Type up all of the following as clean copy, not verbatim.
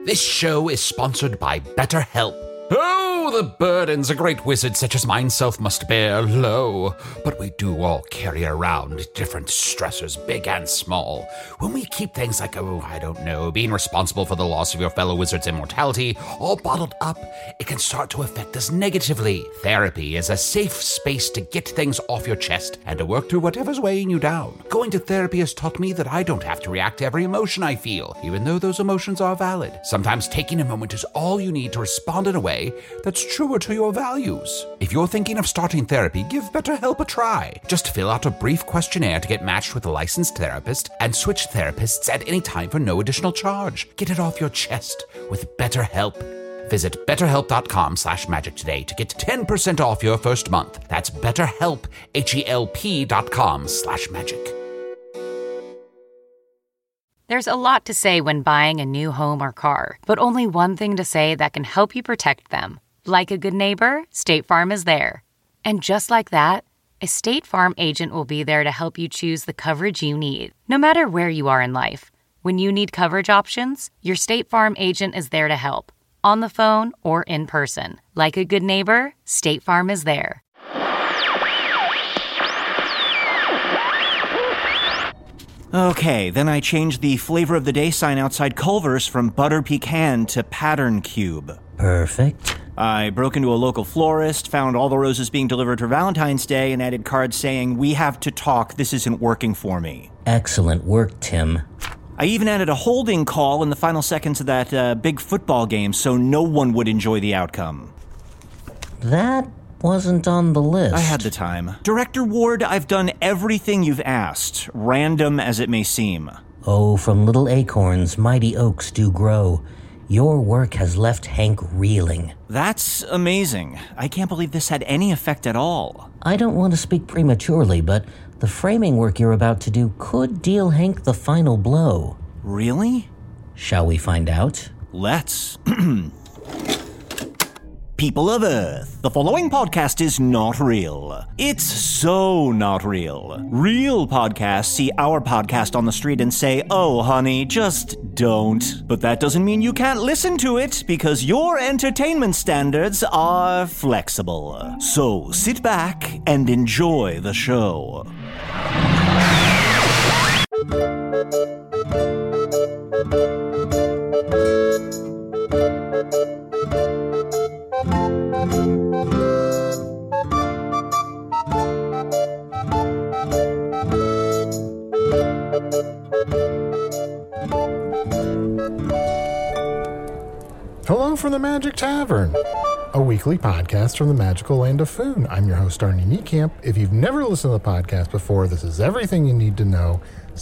This show is sponsored by BetterHelp. Oh, the burdens a great wizard such as myself must bear, lo. But we do all carry around different stressors, big and small. When we keep things like, being responsible for the loss of your fellow wizard's immortality, all bottled up, it can start to affect us negatively. Therapy is a safe space to get things off your chest and to work through whatever's weighing you down. Going to therapy has taught me that I don't have to react to every emotion I feel, even though those emotions are valid. Sometimes taking a moment is all you need to respond in a way that's truer to your values. If you're thinking of starting therapy, give BetterHelp a try. Just fill out a brief questionnaire to get matched with a licensed therapist and switch therapists at any time for no additional charge. Get it off your chest with BetterHelp. Visit betterhelp.com/magic today to get 10% off your first month. That's BetterHelp, HELP.com/magic. There's a lot to say when buying a new home or car, but only one thing to say that can help you protect them. Like a good neighbor, State Farm is there. And just like that, a State Farm agent will be there to help you choose the coverage you need, no matter where you are in life. When you need coverage options, your State Farm agent is there to help, on the phone or in person. Like a good neighbor, State Farm is there. Okay, then I changed the flavor of the day sign outside Culver's from butter pecan to pattern cube. Perfect. I broke into a local florist, found all the roses being delivered for Valentine's Day, and added cards saying, "We have to talk, this isn't working for me." Excellent work, Tim. I even added a holding call in the final seconds of that big football game so no one would enjoy the outcome. That wasn't on the list. I had the time. Director Ward, I've done everything you've asked, random as it may seem. Oh, from little acorns, mighty oaks do grow. Your work has left Hank reeling. That's amazing. I can't believe this had any effect at all. I don't want to speak prematurely, but the framing work you're about to do could deal Hank the final blow. Really? Shall we find out? Let's. People of Earth, the following podcast is not real. It's so not real. Real podcasts see our podcast on the street and say, "Oh, honey, just don't." But that doesn't mean you can't listen to it, because your entertainment standards are flexible. So sit back and enjoy the show. Hello from the Magic Tavern, a weekly podcast from the magical land of Foon. I'm your host, Arnie Niekamp. If you've never listened to the podcast before, this is everything you need to know.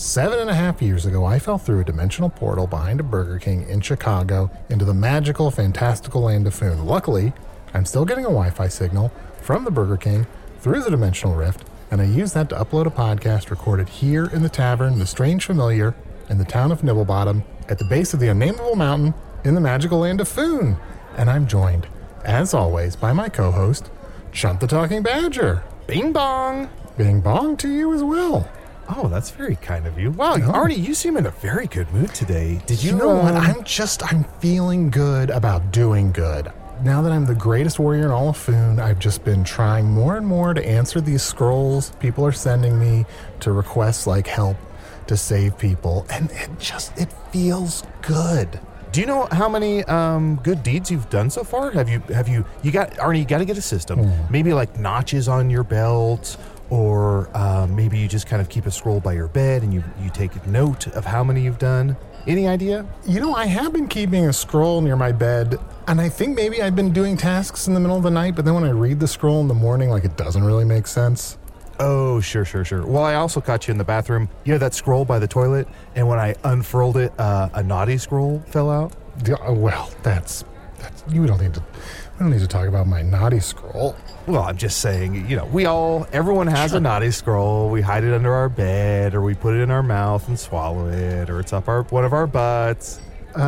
7.5 years ago, I fell through a dimensional portal behind a Burger King in Chicago into the magical, fantastical land of Foon. Luckily, I'm still getting a Wi-Fi signal from the Burger King through the dimensional rift, and I use that to upload a podcast recorded here in the tavern, The Strange Familiar, in the town of Nibblebottom, at the base of the unnameable mountain in the magical land of Foon. And I'm joined, as always, by my co-host, Chunt the Talking Badger. Bing bong! Bing bong to you as well. Oh, that's very kind of you. Wow, Arnie, you seem in a very good mood today. Did you... You know what? I'm feeling good about doing good. Now that I'm the greatest warrior in all of Foon, I've just been trying more and more to answer these scrolls people are sending me to request, like, help to save people. And it feels good. Do you know how many good deeds you've done so far? Arnie, you got to get a system. Maybe like notches on your belt, or maybe you just kind of keep a scroll by your bed and you take note of how many you've done. Any idea? You know, I have been keeping a scroll near my bed, and I think maybe I've been doing tasks in the middle of the night, but then when I read the scroll in the morning, like, it doesn't really make sense. Oh, sure. Well, I also caught you in the bathroom. You know that scroll by the toilet? And when I unfurled it, a naughty scroll fell out? Well, that's we don't need to talk about my naughty scroll. Well, I'm just saying, you know, everyone has a naughty scroll. We hide it under our bed, or we put it in our mouth and swallow it, or it's up one of our butts.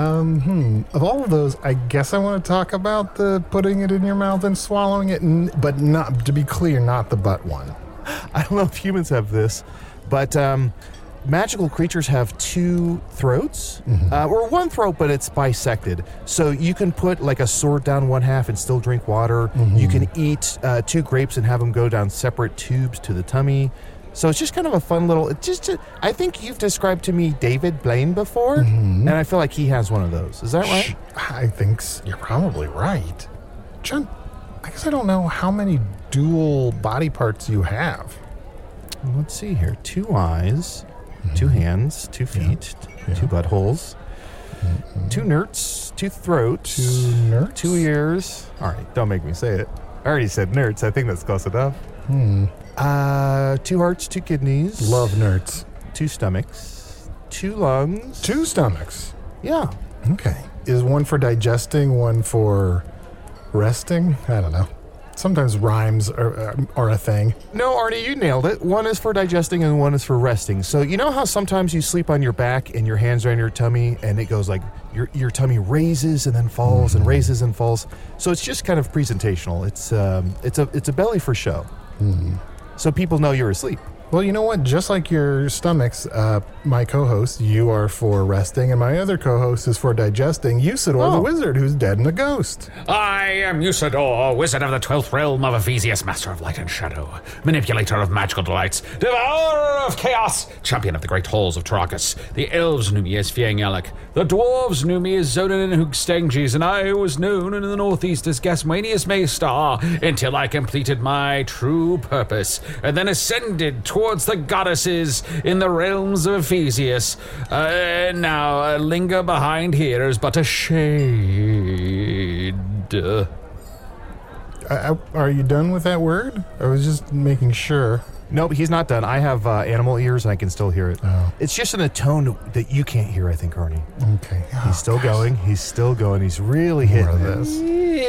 Of all of those, I guess I want to talk about the putting it in your mouth and swallowing it, but not, to be clear, not the butt one. I don't know if humans have this, but magical creatures have two throats, or one throat, but it's bisected. So you can put like a sword down one half and still drink water. You can eat 2 grapes and have them go down separate tubes to the tummy. So it's just kind of a fun little. I think you've described to me David Blaine before, and I feel like he has one of those. Is that right? I think you're probably right. Chunt, I guess I don't know how many dual body parts you have. Let's see here. 2 eyes, 2 hands, 2 feet, 2 buttholes, 2 nerds, 2 throats, 2 nerds? 2 ears. All right, don't make me say it. I already said nerds. I think that's close enough. 2 hearts, 2 kidneys. Love nerds. 2 stomachs, 2 lungs. 2 stomachs. Yeah. Okay. Is one for digesting, one for resting? I don't know. Sometimes rhymes are a thing. No, Arnie, you nailed it. One is for digesting and one is for resting. So you know how sometimes you sleep on your back and your hands are on your tummy and it goes like your tummy raises and then falls and raises and falls. So it's just kind of presentational. It's a belly for show. So people know you're asleep. Well, you know what? Just like your stomachs, my co-host, you are for resting, and my other co-host is for digesting. Usador, the wizard, who's dead and a ghost. I am Usador, wizard of the 12th realm of Ephesius, master of light and shadow, manipulator of magical delights, devourer of chaos, champion of the great halls of Tarakas. The elves knew me as Fiangyalak, the dwarves knew me as Zonin and Hoogstangis, and I was known in the northeast as Gasmanius Maystar, until I completed my true purpose, and then ascended towards the goddesses in the realms of Ephesius. Now, linger behind here is but a shade. Are you done with that word? I was just making sure. Nope, he's not done. I have animal ears and I can still hear it. Oh. It's just in a tone that you can't hear, I think, Arnie. Okay. He's still going. He's still going. He's really hitting this.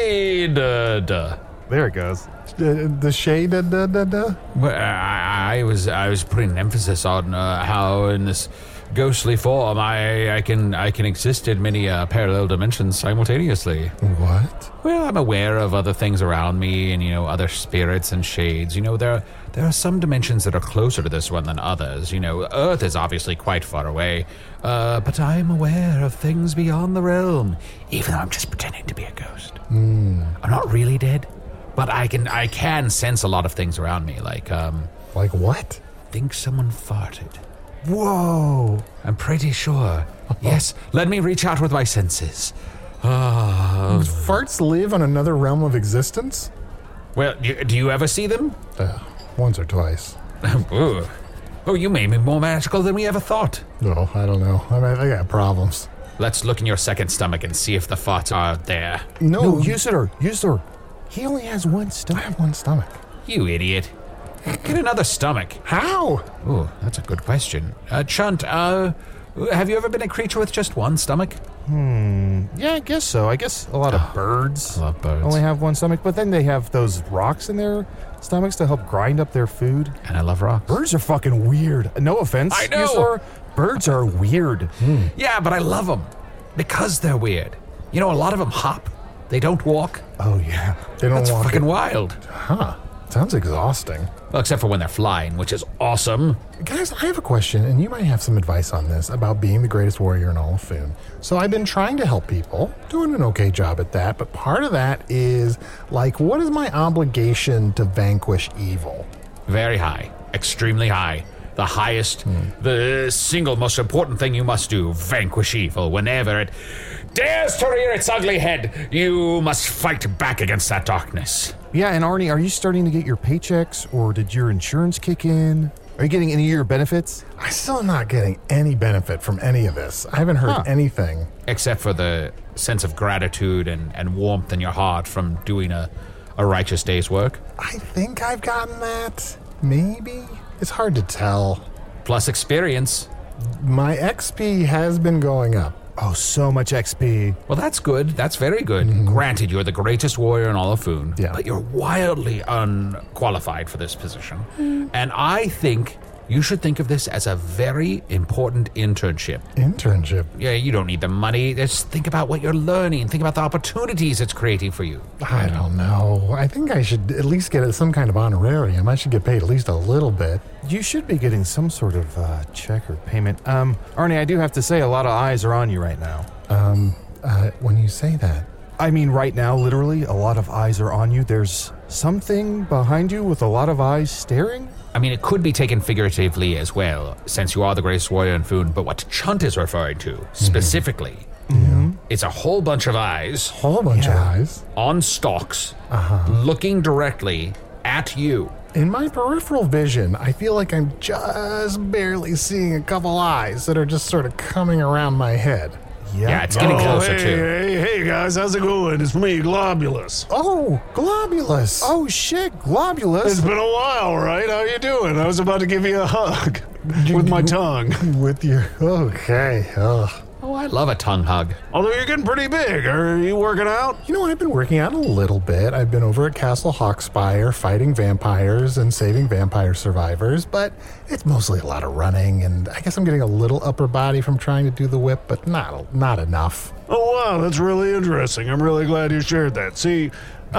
There it goes. The shade, Well, I was putting an emphasis on how in this ghostly form I can exist in many parallel dimensions simultaneously. What? Well, I'm aware of other things around me and, other spirits and shades. There are some dimensions that are closer to this one than others. Earth is obviously quite far away, but I'm aware of things beyond the realm, even though I'm just pretending to be a ghost. I'm not really dead, but I can sense a lot of things around me, like what? Think someone farted. Whoa. I'm pretty sure. Yes, let me reach out with my senses. Farts live on another realm of existence? Well, do you ever see them? Once or twice. Oh, you made me more magical than we ever thought. No, I don't know. I got problems. Let's look in your second stomach and see if the farts are there. No, Usador. He only has one stomach. I have one stomach. You idiot. Get another stomach. How? Oh, that's a good question. Chunt, have you ever been a creature with just one stomach? Yeah, I guess so. I guess a lot of birds I love birds. only have one stomach, but then they have those rocks in their stomachs to help grind up their food. And I love rocks. Birds are fucking weird. No offense, I know. Usador. Birds are weird. Yeah, but I love them. Because they're weird. A lot of them hop. They don't walk. Oh, yeah. They don't That's walk. fucking wild. Huh. Sounds exhausting. Well, except for when they're flying, which is awesome. Guys, I have a question, and you might have some advice on this about being the greatest warrior in all of Foon. So I've been trying to help people, doing an okay job at that, but part of that is, what is my obligation to vanquish evil? Very high. Extremely high. The highest, the single most important thing you must do, vanquish evil. Whenever it dares to rear its ugly head, you must fight back against that darkness. Yeah, and Arnie, are you starting to get your paychecks, or did your insurance kick in? Are you getting any of your benefits? I still am not getting any benefit from any of this. I haven't heard anything. Except for the sense of gratitude and warmth in your heart from doing a righteous day's work. I think I've gotten that. Maybe? It's hard to tell. Plus experience. My XP has been going up. Oh, so much XP. Well, that's good. That's very good. Granted, you're the greatest warrior in all of Foon, Yeah. but you're wildly unqualified for this position. And I think You should think of this as a very important internship. Internship? Yeah, you don't need the money. Just think about what you're learning. Think about the opportunities it's creating for you. I don't know. I think I should at least get some kind of honorarium. I should get paid at least a little bit. You should be getting some sort of check or payment. Arnie, I do have to say a lot of eyes are on you right now. When you say that. I mean, right now, literally, a lot of eyes are on you. There's something behind you with a lot of eyes staring? I mean, it could be taken figuratively as well, since you are the greatest warrior in Foon, but what Chunt is referring to, specifically, it's a whole bunch of eyes. Whole bunch of eyes. On stalks, looking directly at you. In my peripheral vision, I feel like I'm just barely seeing a couple eyes that are just sort of coming around my head. Yeah, it's getting closer too. Hey guys, how's it going? It's me, Globulus. Oh, Globulus. Oh, shit, Globulus. It's been a while, right? How you doing? I was about to give you a hug with my tongue. With your... Okay. Oh, I love a tongue hug. Although you're getting pretty big. Are you working out? You know, I've been working out a little bit. I've been over at Castle Hawkspire fighting vampires and saving vampire survivors, but it's mostly a lot of running, and I guess I'm getting a little upper body from trying to do the whip, but not enough. Oh, wow, that's really interesting. I'm really glad you shared that. See,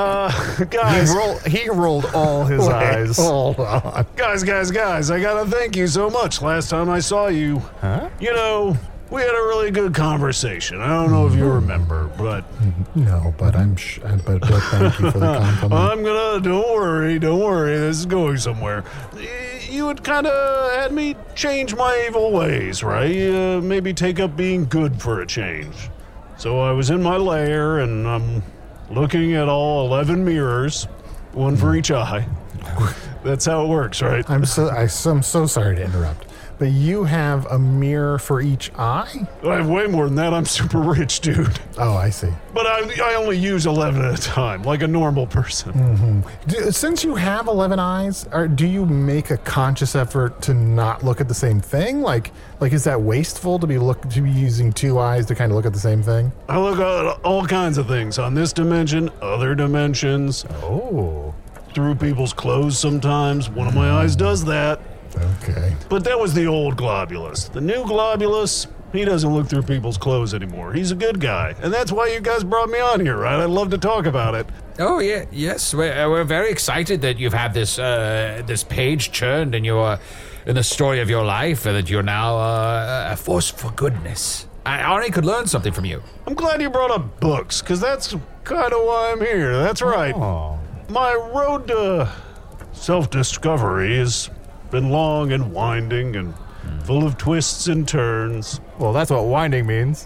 guys... He rolled all his eyes. Hold on. Guys, I gotta thank you so much. Last time I saw you, you know... We had a really good conversation. I don't know if you remember, but... No, but but thank you for the compliment. Don't worry, this is going somewhere. You had kind of had me change my evil ways, right? Maybe take up being good for a change. So I was in my lair, and I'm looking at all 11 mirrors, one for each eye. That's how it works, right? I'm so sorry to interrupt. But you have a mirror for each eye? I have way more than that. I'm super rich, dude. Oh, I see. But I only use 11 at a time, like a normal person. Since you have 11 eyes, do you make a conscious effort to not look at the same thing? Like is that wasteful to be using 2 eyes to kind of look at the same thing? I look at all kinds of things on this dimension, other dimensions. Oh. Through people's clothes sometimes. One of my eyes does that. Okay. But that was the old Globulus. The new Globulus, he doesn't look through people's clothes anymore. He's a good guy. And that's why you guys brought me on here, right? I'd love to talk about it. Oh, yeah, yes. We're very excited that you've had this page churned in the story of your life, and that you're now a force for goodness. Arnie could learn something from you. I'm glad you brought up books, because that's kind of why I'm here. That's right. Oh. My road to self-discovery has been long and winding and full of twists and turns. Well, that's what winding means.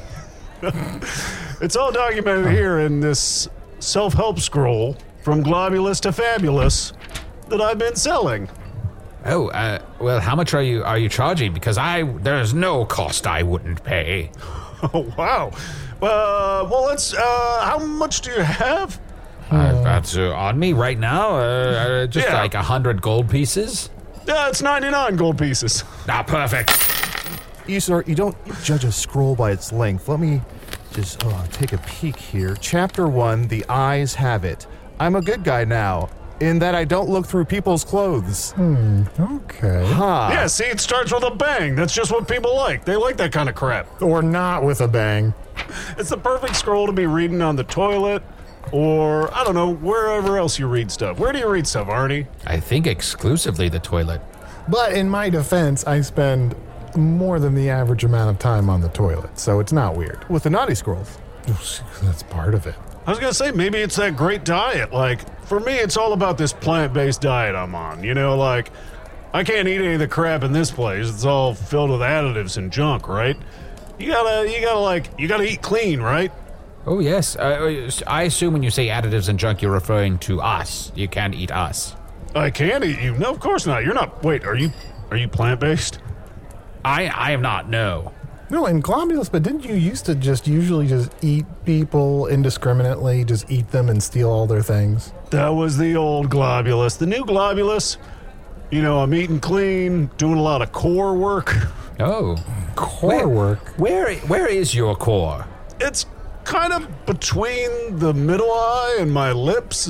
It's all documented here in this self-help scroll, From Globulus to Fabulous, that I've been selling. Oh, well, how much are you charging? Because there's no cost I wouldn't pay. Oh, wow. Well, let's, how much do you have? That's on me right now. Like 100 gold pieces. Yeah, it's 99 gold pieces. Perfect. You, sir, you don't judge a scroll by its length. Let me just take a peek here. Chapter 1, The Eyes Have It. I'm a good guy now, in that I don't look through people's clothes. Okay. Huh. Yeah, see, it starts with a bang. That's just what people like. They like that kind of crap. Or not with a bang. It's the perfect scroll to be reading on the toilet, or, I don't know, wherever else you read stuff. Where do you read stuff, Arnie? I think exclusively the toilet. But in my defense, I spend more than the average amount of time on the toilet, so it's not weird. With the naughty scrolls. That's part of it. I was gonna say, maybe it's that great diet. Like, for me, it's all about this plant-based diet I'm on. You know, like, I can't eat any of the crap in this place. It's all filled with additives and junk, right? You gotta eat clean, right? Oh, yes. I assume when you say additives and junk, you're referring to us. You can't eat us. I can't eat you. No, of course not. You're not. Wait, are you plant-based? I am not, no. No, in Globulus, but didn't you used to usually eat people indiscriminately, just eat them and steal all their things? That was the old Globulus. The new Globulus, you know, I'm eating clean, doing a lot of core work. Oh. Core work? Where is your core? It's kind of between the middle eye and my lips.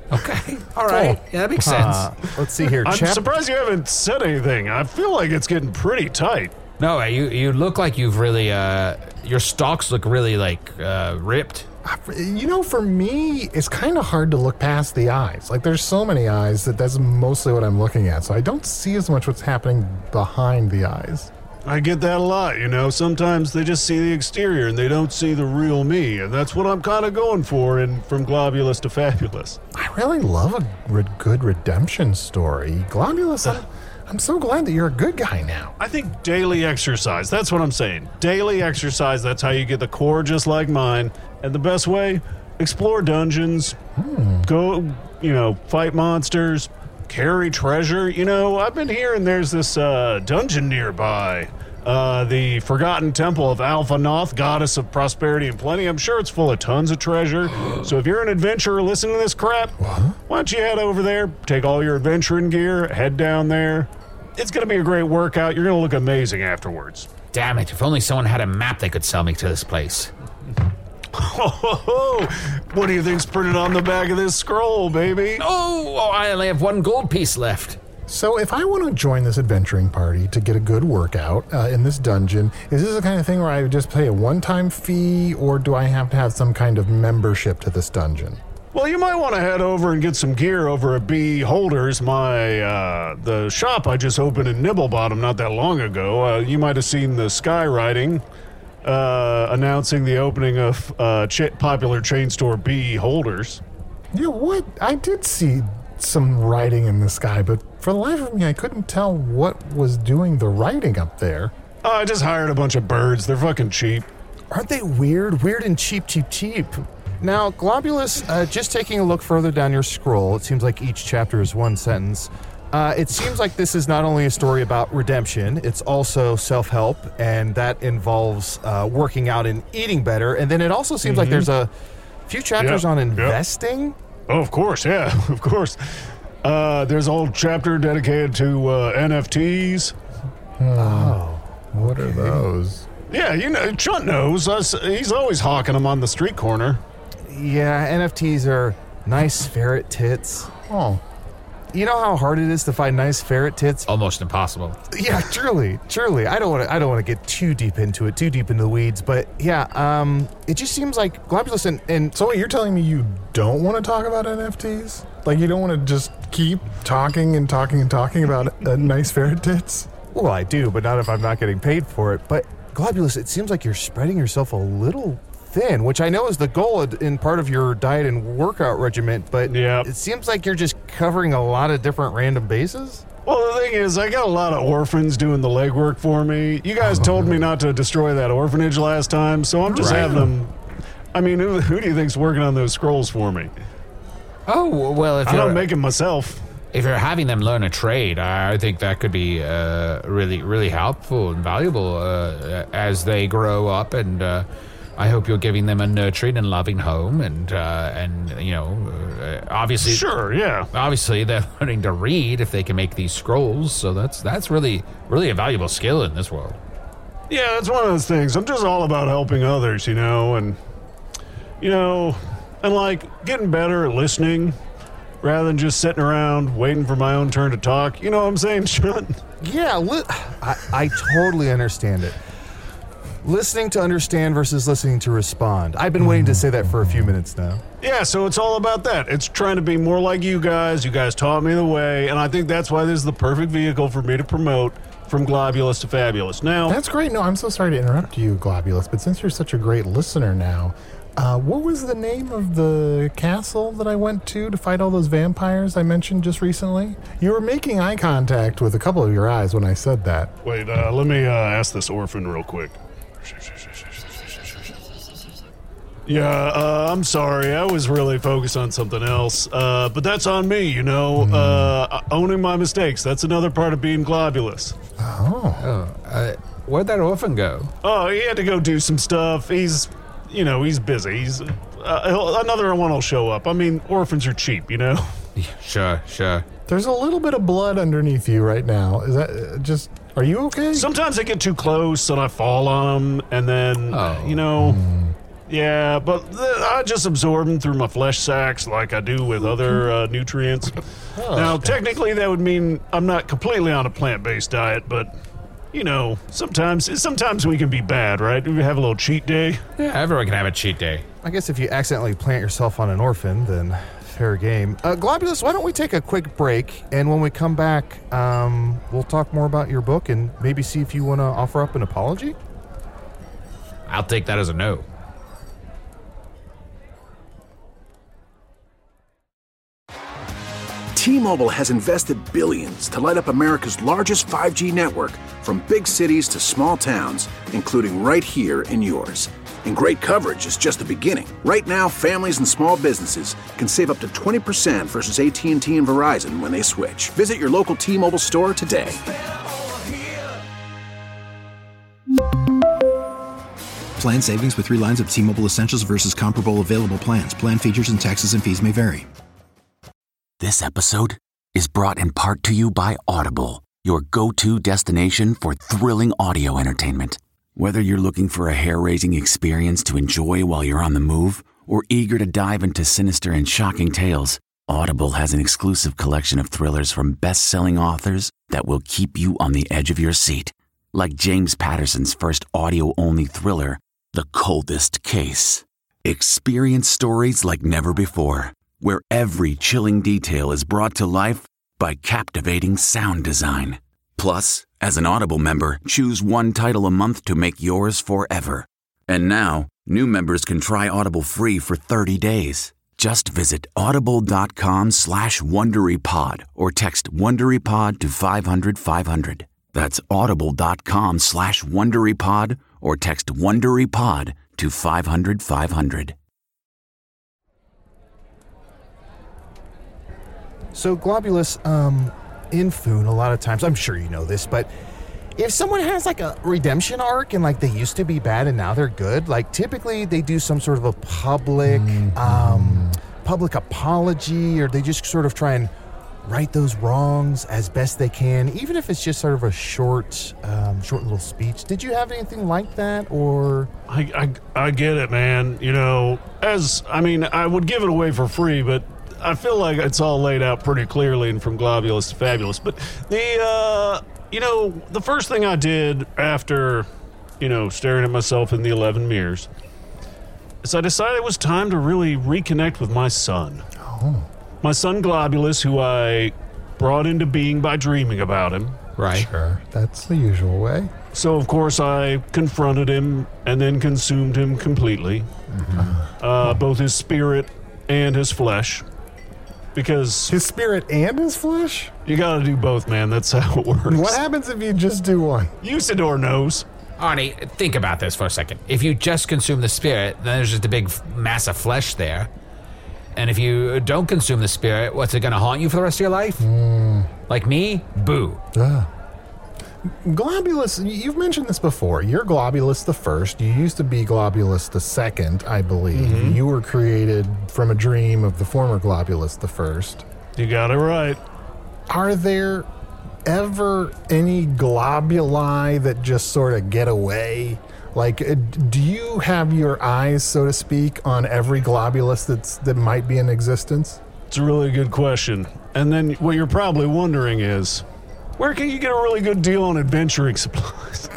Okay. All right. Yeah, that makes sense. Let's see here. I'm surprised you haven't said anything. I feel like it's getting pretty tight. No, you look like you've really, your stalks look really, ripped. For me, it's kind of hard to look past the eyes. Like, there's so many eyes that's mostly what I'm looking at. So I don't see as much what's happening behind the eyes. I get that a lot, Sometimes they just see the exterior and they don't see the real me. And that's what I'm kind of going for From Globulus to Fabulous. I really love a good redemption story. Globulus, I'm so glad that you're a good guy now. I think daily exercise, that's what I'm saying. Daily exercise, that's how you get the core just like mine. And the best way, explore dungeons, go, fight monsters, carry treasure. I've been hearing there's this dungeon nearby. The Forgotten Temple of Alpha Noth, goddess of prosperity and plenty. I'm sure it's full of tons of treasure. So if you're an adventurer listening to this crap, why don't you head over there, take all your adventuring gear, head down there. It's going to be a great workout. You're going to look amazing afterwards. Damn it, if only someone had a map they could sell me to this place. What do you think's printed on the back of this scroll, baby? Oh, I only have one gold piece left. So if I want to join this adventuring party to get a good workout in this dungeon, is this the kind of thing where I would just pay a one-time fee, or do I have to have some kind of membership to this dungeon? Well, you might want to head over and get some gear over at Beholders, the shop I just opened in Nibblebottom not that long ago. You might have seen the skywriting announcing the opening of popular chain store Beholders. Yeah, what? I did see some writing in the sky, but for the life of me, I couldn't tell what was doing the writing up there. I just hired a bunch of birds. They're fucking cheap. Aren't they weird? Weird and cheap. Now, Globulus, just taking a look further down your scroll, it seems like each chapter is one sentence. It seems like this is not only a story about redemption, it's also self-help, and that involves working out and eating better. And then it also seems like there's a few chapters on investing. Oh, of course, yeah, of course. There's a whole chapter dedicated to NFTs. What are those? Yeah, Chunt knows. He's always hawking them on the street corner. Yeah, NFTs are nice ferret tits. Oh. You know how hard it is to find nice ferret tits? Almost impossible. Yeah, truly. I don't want to get too deep into the weeds, but yeah, it just seems like Globulus and So wait, you're telling me you don't want to talk about NFTs? Like, you don't want to just keep talking about nice ferret tits? Well, I do, but not if I'm not getting paid for it. But Globulus, it seems like you're spreading yourself a little thin, which I know is the goal in part of your diet and workout regimen, but it seems like you're just covering a lot of different random bases. Well, the thing is, I got a lot of orphans doing the legwork for me. You guys told me not to destroy that orphanage last time, so I'm just having them. I mean, who do you think's working on those scrolls for me? Oh, well, if I don't make them myself. If you're having them learn a trade, I think that could be really, really helpful and valuable as they grow up, and I hope you're giving them a nurturing and loving home, and obviously, sure, yeah. Obviously, they're learning to read if they can make these scrolls. So that's really, really a valuable skill in this world. Yeah, that's one of those things. I'm just all about helping others, and like getting better at listening rather than just sitting around waiting for my own turn to talk. You know what I'm saying, Sean? Yeah, I totally understand it. Listening to understand versus listening to respond. I've been waiting to say that for a few minutes now. Yeah, so it's all about that. It's trying to be more like you guys. You guys taught me the way, and I think that's why this is the perfect vehicle for me to promote From Globulus to Fabulous. Now, that's great. No, I'm so sorry to interrupt you, Globulus, but since you're such a great listener now, what was the name of the castle that I went to fight all those vampires I mentioned just recently? You were making eye contact with a couple of your eyes when I said that. Wait, let me ask this orphan real quick. Yeah, I'm sorry. I was really focused on something else. But that's on me, owning my mistakes. That's another part of being Globulus. Where'd that orphan go? Oh, he had to go do some stuff. He's busy. He's another one will show up. I mean, orphans are cheap, Yeah, sure. There's a little bit of blood underneath you right now. Is that just... Are you okay? Sometimes I get too close and I fall on them, and then, Yeah, but I just absorb them through my flesh sacs like I do with other nutrients. Now, technically, that would mean I'm not completely on a plant-based diet, but, you know, sometimes we can be bad, right? We have a little cheat day. Yeah, everyone can have a cheat day. I guess if you accidentally plant yourself on an orphan, then fair game. Globulus, why don't we take a quick break, and when we come back, we'll talk more about your book and maybe see if you want to offer up an apology? I'll take that as a no. T-Mobile has invested billions to light up America's largest 5G network, from big cities to small towns, including right here in yours. And great coverage is just the beginning. Right now, families and small businesses can save up to 20% versus AT&T and Verizon when they switch. Visit your local T-Mobile store today. Plan savings with 3 lines of T-Mobile Essentials versus comparable available plans. Plan features and taxes and fees may vary. This episode is brought in part to you by Audible, your go-to destination for thrilling audio entertainment. Whether you're looking for a hair-raising experience to enjoy while you're on the move, or eager to dive into sinister and shocking tales, Audible has an exclusive collection of thrillers from best-selling authors that will keep you on the edge of your seat. Like James Patterson's first audio-only thriller, The Coldest Case. Experience stories like never before, where every chilling detail is brought to life by captivating sound design. Plus, as an Audible member, choose one title a month to make yours forever. And now, new members can try Audible free for 30 days. Just visit audible.com/WonderyPod or text WonderyPod to 500-500. That's audible.com/WonderyPod or text WonderyPod to 500-500. So, Globulus, in Foon, a lot of times, I'm sure you know this, but if someone has like a redemption arc and like they used to be bad and now they're good, like typically they do some sort of a public apology, or they just sort of try and right those wrongs as best they can, even if it's just sort of a short little speech. Did you have anything like that, or? I get it, man. You know, I would give it away for free, but I feel like it's all laid out pretty clearly and from Globulus to Fabulous. But the first thing I did after, staring at myself in the 11 mirrors is I decided it was time to really reconnect with my son. Oh. My son Globulus, who I brought into being by dreaming about him. Right. Sure, that's the usual way. So, of course, I confronted him and then consumed him completely. Mm-hmm. Both his spirit and his flesh. Because his spirit and his flesh? You gotta do both, man. That's how it works. What happens if you just do one? Usador knows. Arnie, think about this for a second. If you just consume the spirit, then there's just a big mass of flesh there. And if you don't consume the spirit, what's it gonna haunt you for the rest of your life? Like me? Boo. Globulus, you've mentioned this before. You're Globulus the First. You used to be Globulus the Second, I believe. Mm-hmm. You were created from a dream of the former Globulus the First. You got it right. Are there ever any globuli that just sort of get away? Like, do you have your eyes, so to speak, on every Globulus that might be in existence? It's a really good question. And then what you're probably wondering is, where can you get a really good deal on adventuring supplies?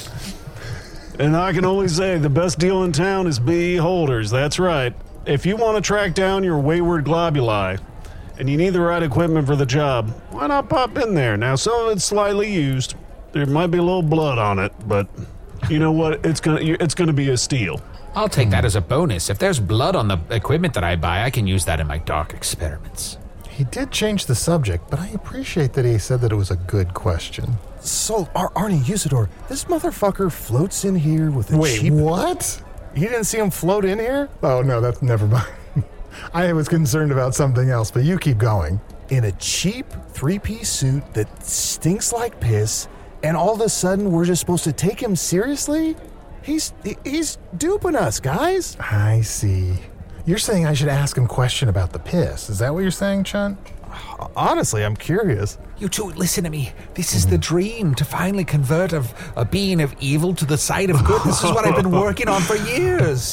And I can only say the best deal in town is Beholders. That's right. If you want to track down your wayward globuli and you need the right equipment for the job, why not pop in there? Now, some of it's slightly used. There might be a little blood on it, but you know what? It's gonna be a steal. I'll take that as a bonus. If there's blood on the equipment that I buy, I can use that in my dark experiments. He did change the subject, but I appreciate that he said that it was a good question. So, Arnie Usador, this motherfucker floats in here with a cheap... Wait, what? You didn't see him float in here? Oh, no, that's never mind. I was concerned about something else, but you keep going. In a cheap 3-piece suit that stinks like piss, and all of a sudden we're just supposed to take him seriously? He's duping us, guys. I see. You're saying I should ask him a question about the piss. Is that what you're saying, Chunt? Honestly, I'm curious. You two, listen to me. This is the dream, to finally convert a being of evil to the side of good. This is what I've been working on for years.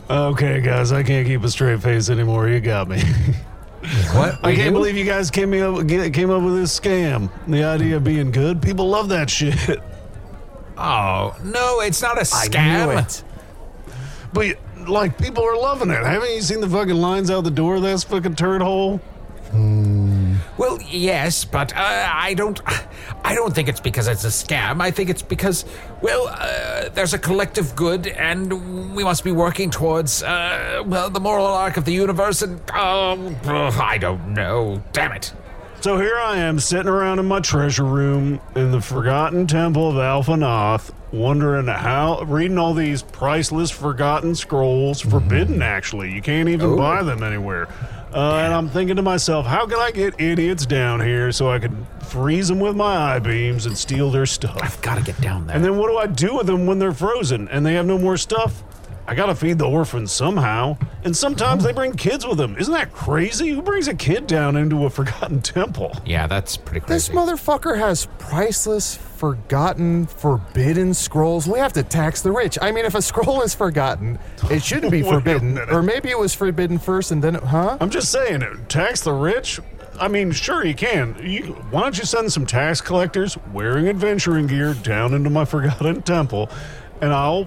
Okay, guys, I can't keep a straight face anymore. You got me. What? I can't believe you guys came up with this scam. The idea of being good. People love that shit. Oh, no, it's not a scam. I knew it. But, like, people are loving it. Haven't you seen the fucking lines out the door of that fucking turd hole? Well, yes, but I don't think it's because it's a scam. I think it's because, there's a collective good, and we must be working towards, the moral arc of the universe, and, I don't know. Damn it. So here I am, sitting around in my treasure room in the forgotten temple of Alphanath, wondering reading all these priceless forgotten scrolls, forbidden actually. You can't even buy them anywhere. And I'm thinking to myself, how can I get idiots down here so I can freeze them with my I-beams and steal their stuff? I've got to get down there. And then what do I do with them when they're frozen and they have no more stuff? I gotta feed the orphans somehow. And sometimes they bring kids with them. Isn't that crazy? Who brings a kid down into a forgotten temple? Yeah, that's pretty This crazy. motherfucker has priceless, forgotten, forbidden scrolls. We have to tax the rich. I mean, if a scroll is forgotten, it shouldn't be Wait a forbidden. minute. Or maybe it was forbidden first and then, huh? I'm just saying, tax the rich? I mean, sure you can. Why don't you send some tax collectors wearing adventuring gear down into my forgotten temple, and I'll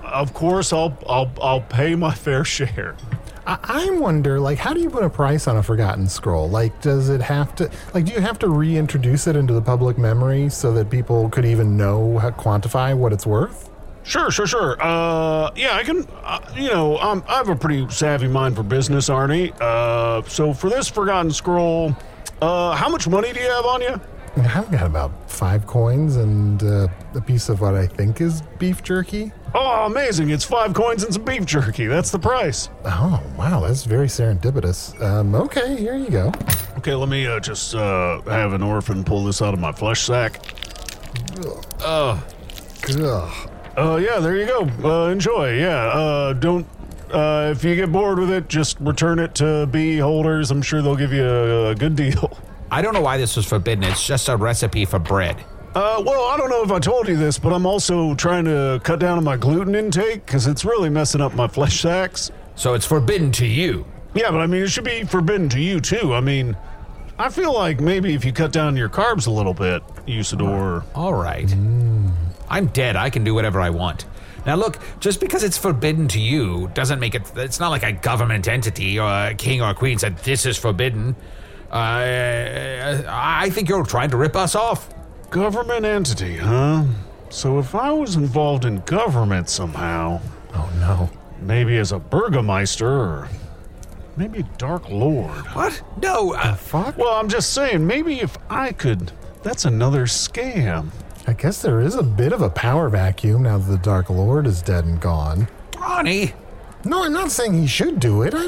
pay my fair share. I wonder, like, how do you put a price on a forgotten scroll? Like, does it have to, like, do you have to reintroduce it into the public memory so that people could even know quantify what it's worth? Sure. Yeah, I can, I have a pretty savvy mind for business, Arnie. So for this forgotten scroll, how much money do you have on you? I've got about 5 coins and a piece of what I think is beef jerky. Oh, amazing. It's 5 coins and some beef jerky. That's the price. Oh, wow, that's very serendipitous. Okay, here you go. Okay, let me just have an orphan pull this out of my flesh sack. Ugh. Yeah, there you go. Enjoy. Yeah, don't. If you get bored with it, just return it to bee holders. I'm sure they'll give you a good deal. I don't know why this was forbidden. It's just a recipe for bread. Well, I don't know if I told you this, but I'm also trying to cut down on my gluten intake because it's really messing up my flesh sacks. So it's forbidden to you. Yeah, but I mean, it should be forbidden to you, too. I mean, I feel like maybe if you cut down your carbs a little bit, Usador. All right. I'm dead. I can do whatever I want. Now, look, just because it's forbidden to you doesn't make it... It's not like a government entity or a king or a queen said, this is forbidden. I think you're trying to rip us off. Government entity, huh? So if I was involved in government somehow... Oh, no. Maybe as a burgomeister or maybe Dark Lord. What? No. Fuck? Well, I'm just saying, maybe if I could... That's another scam. I guess there is a bit of a power vacuum now that the Dark Lord is dead and gone. Ronnie. No, I'm not saying he should do it.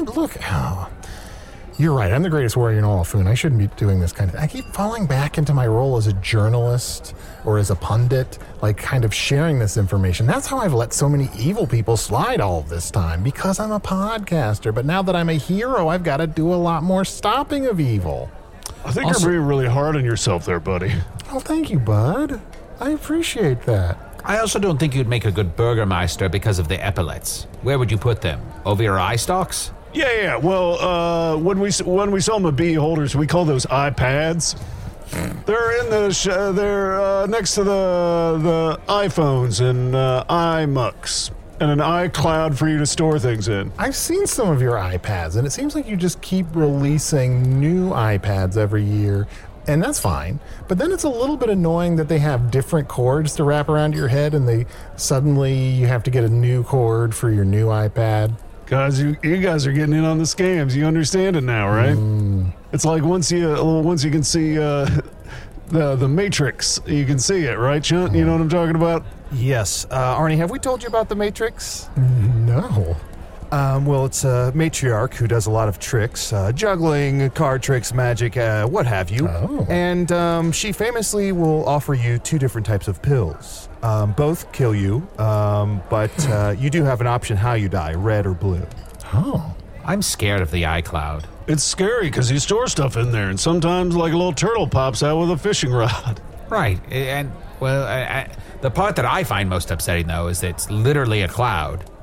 You're right. I'm the greatest warrior in all of Foon. I shouldn't be doing this kind of thing. I keep falling back into my role as a journalist or as a pundit, like kind of sharing this information. That's how I've let so many evil people slide all of this time, because I'm a podcaster. But now that I'm a hero, I've got to do a lot more stopping of evil. I think you're being really hard on yourself there, buddy. Oh, thank you, bud. I appreciate that. I also don't think you'd make a good burgermeister because of the epaulets. Where would you put them? Over your eye stalks? Yeah. Well, when we sell them at bee holders, we call those iPads. They're in they're next to the iPhones and iMucks and an iCloud for you to store things in. I've seen some of your iPads, and it seems like you just keep releasing new iPads every year, and that's fine. But then it's a little bit annoying that they have different cords to wrap around your head, and you have to get a new cord for your new iPad. Guys, you guys are getting in on the scams. You understand it now, right? It's like once you can see the Matrix, you can see it, right, Chunt? You know what I'm talking about? Yes. Arnie, have we told you about the Matrix? No. Well, it's a matriarch who does a lot of tricks, juggling, card tricks, magic, what have you. Oh. And she famously will offer you 2 different types of pills. Both kill you, but you do have an option how you die, red or blue. Oh. I'm scared of the iCloud. It's scary because you store stuff in there, and sometimes like a little turtle pops out with a fishing rod. Right. And, well, the part that I find most upsetting, though, is that it's literally a cloud.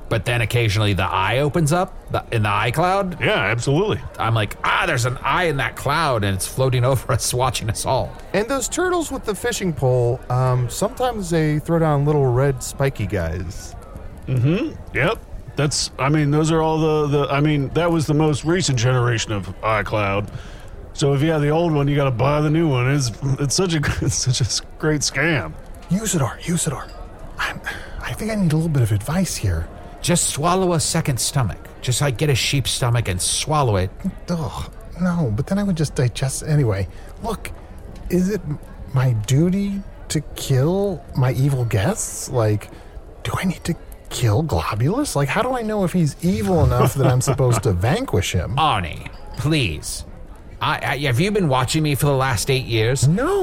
but then occasionally the eye opens up in the eye cloud. Yeah, absolutely. I'm like, there's an eye in that cloud, and it's floating over us, watching us all. And those turtles with the fishing pole, sometimes they throw down little red spiky guys. Yep. Those are all that was the most recent generation of iCloud. So if you have the old one, you got to buy the new one. It's such a great scam. Usador. I think I need a little bit of advice here. Just swallow a second stomach. Just like get a sheep's stomach and swallow it. Ugh, no, but then I would just digest. Anyway, look, is it my duty to kill my evil guests? Like, do I need to kill Globulus? Like, how do I know if he's evil enough that I'm supposed to vanquish him? Arnie, please. Have you been watching me for the last 8 years? No.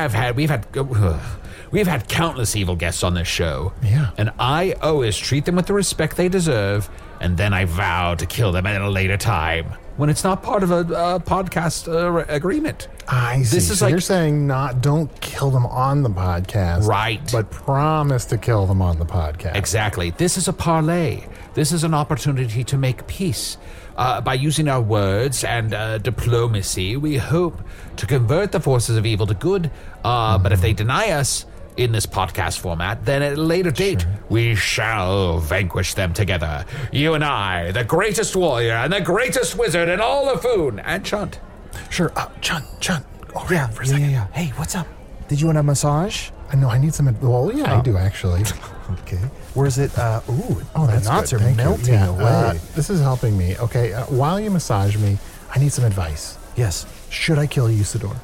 We've had countless evil guests on this show. Yeah. And I always treat them with the respect they deserve, and then I vow to kill them at a later time when it's not part of a podcast agreement. I see. This is so like, you're saying don't kill them on the podcast. Right. But promise to kill them on the podcast. Exactly. This is a parlay. This is an opportunity to make peace. By using our words and diplomacy, we hope to convert the forces of evil to good. But if they deny us in this podcast format, then at a later date, we shall vanquish them together. You and I, the greatest warrior and the greatest wizard in all of Foon, and Chunt. Sure. Chunt. Over here for a second. Yeah. Hey, what's up? Did you want a massage? No, I need some. Well, yeah, I do actually. Okay. Where's it? That's the knots good. are Thank melting you. Yeah, away. this is helping me. Okay, while you massage me, I need some advice. Yes. Should I kill Usador?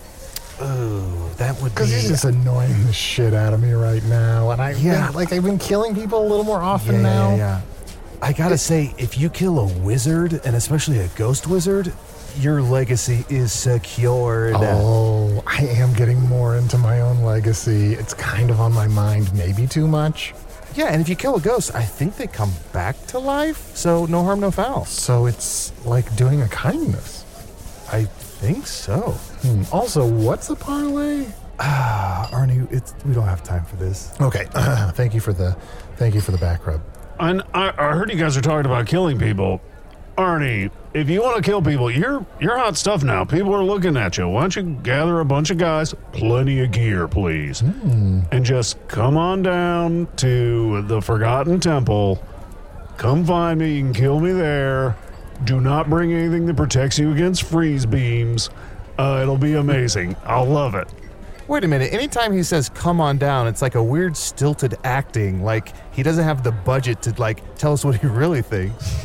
Oh, that would be... Because he's just annoying the shit out of me right now. And I've been killing people a little more often now. Yeah. I gotta say, if you kill a wizard, and especially a ghost wizard, your legacy is secured. Oh, I am getting more into my own legacy. It's kind of on my mind, maybe too much. Yeah, and if you kill a ghost, I think they come back to life, so no harm, no foul. So it's like doing a kindness. I think so. Also, what's a parlay? Arnie, we don't have time for this. Okay, thank you for the back rub. And I heard you guys are talking about killing people. Arnie, if you want to kill people, you're hot stuff now. People are looking at you. Why don't you gather a bunch of guys, plenty of gear, please, and just come on down to the Forgotten Temple. Come find me. You can kill me there. Do not bring anything that protects you against freeze beams. It'll be amazing. I'll love it. Wait a minute. Anytime he says come on down, it's like a weird stilted acting. Like he doesn't have the budget to tell us what he really thinks.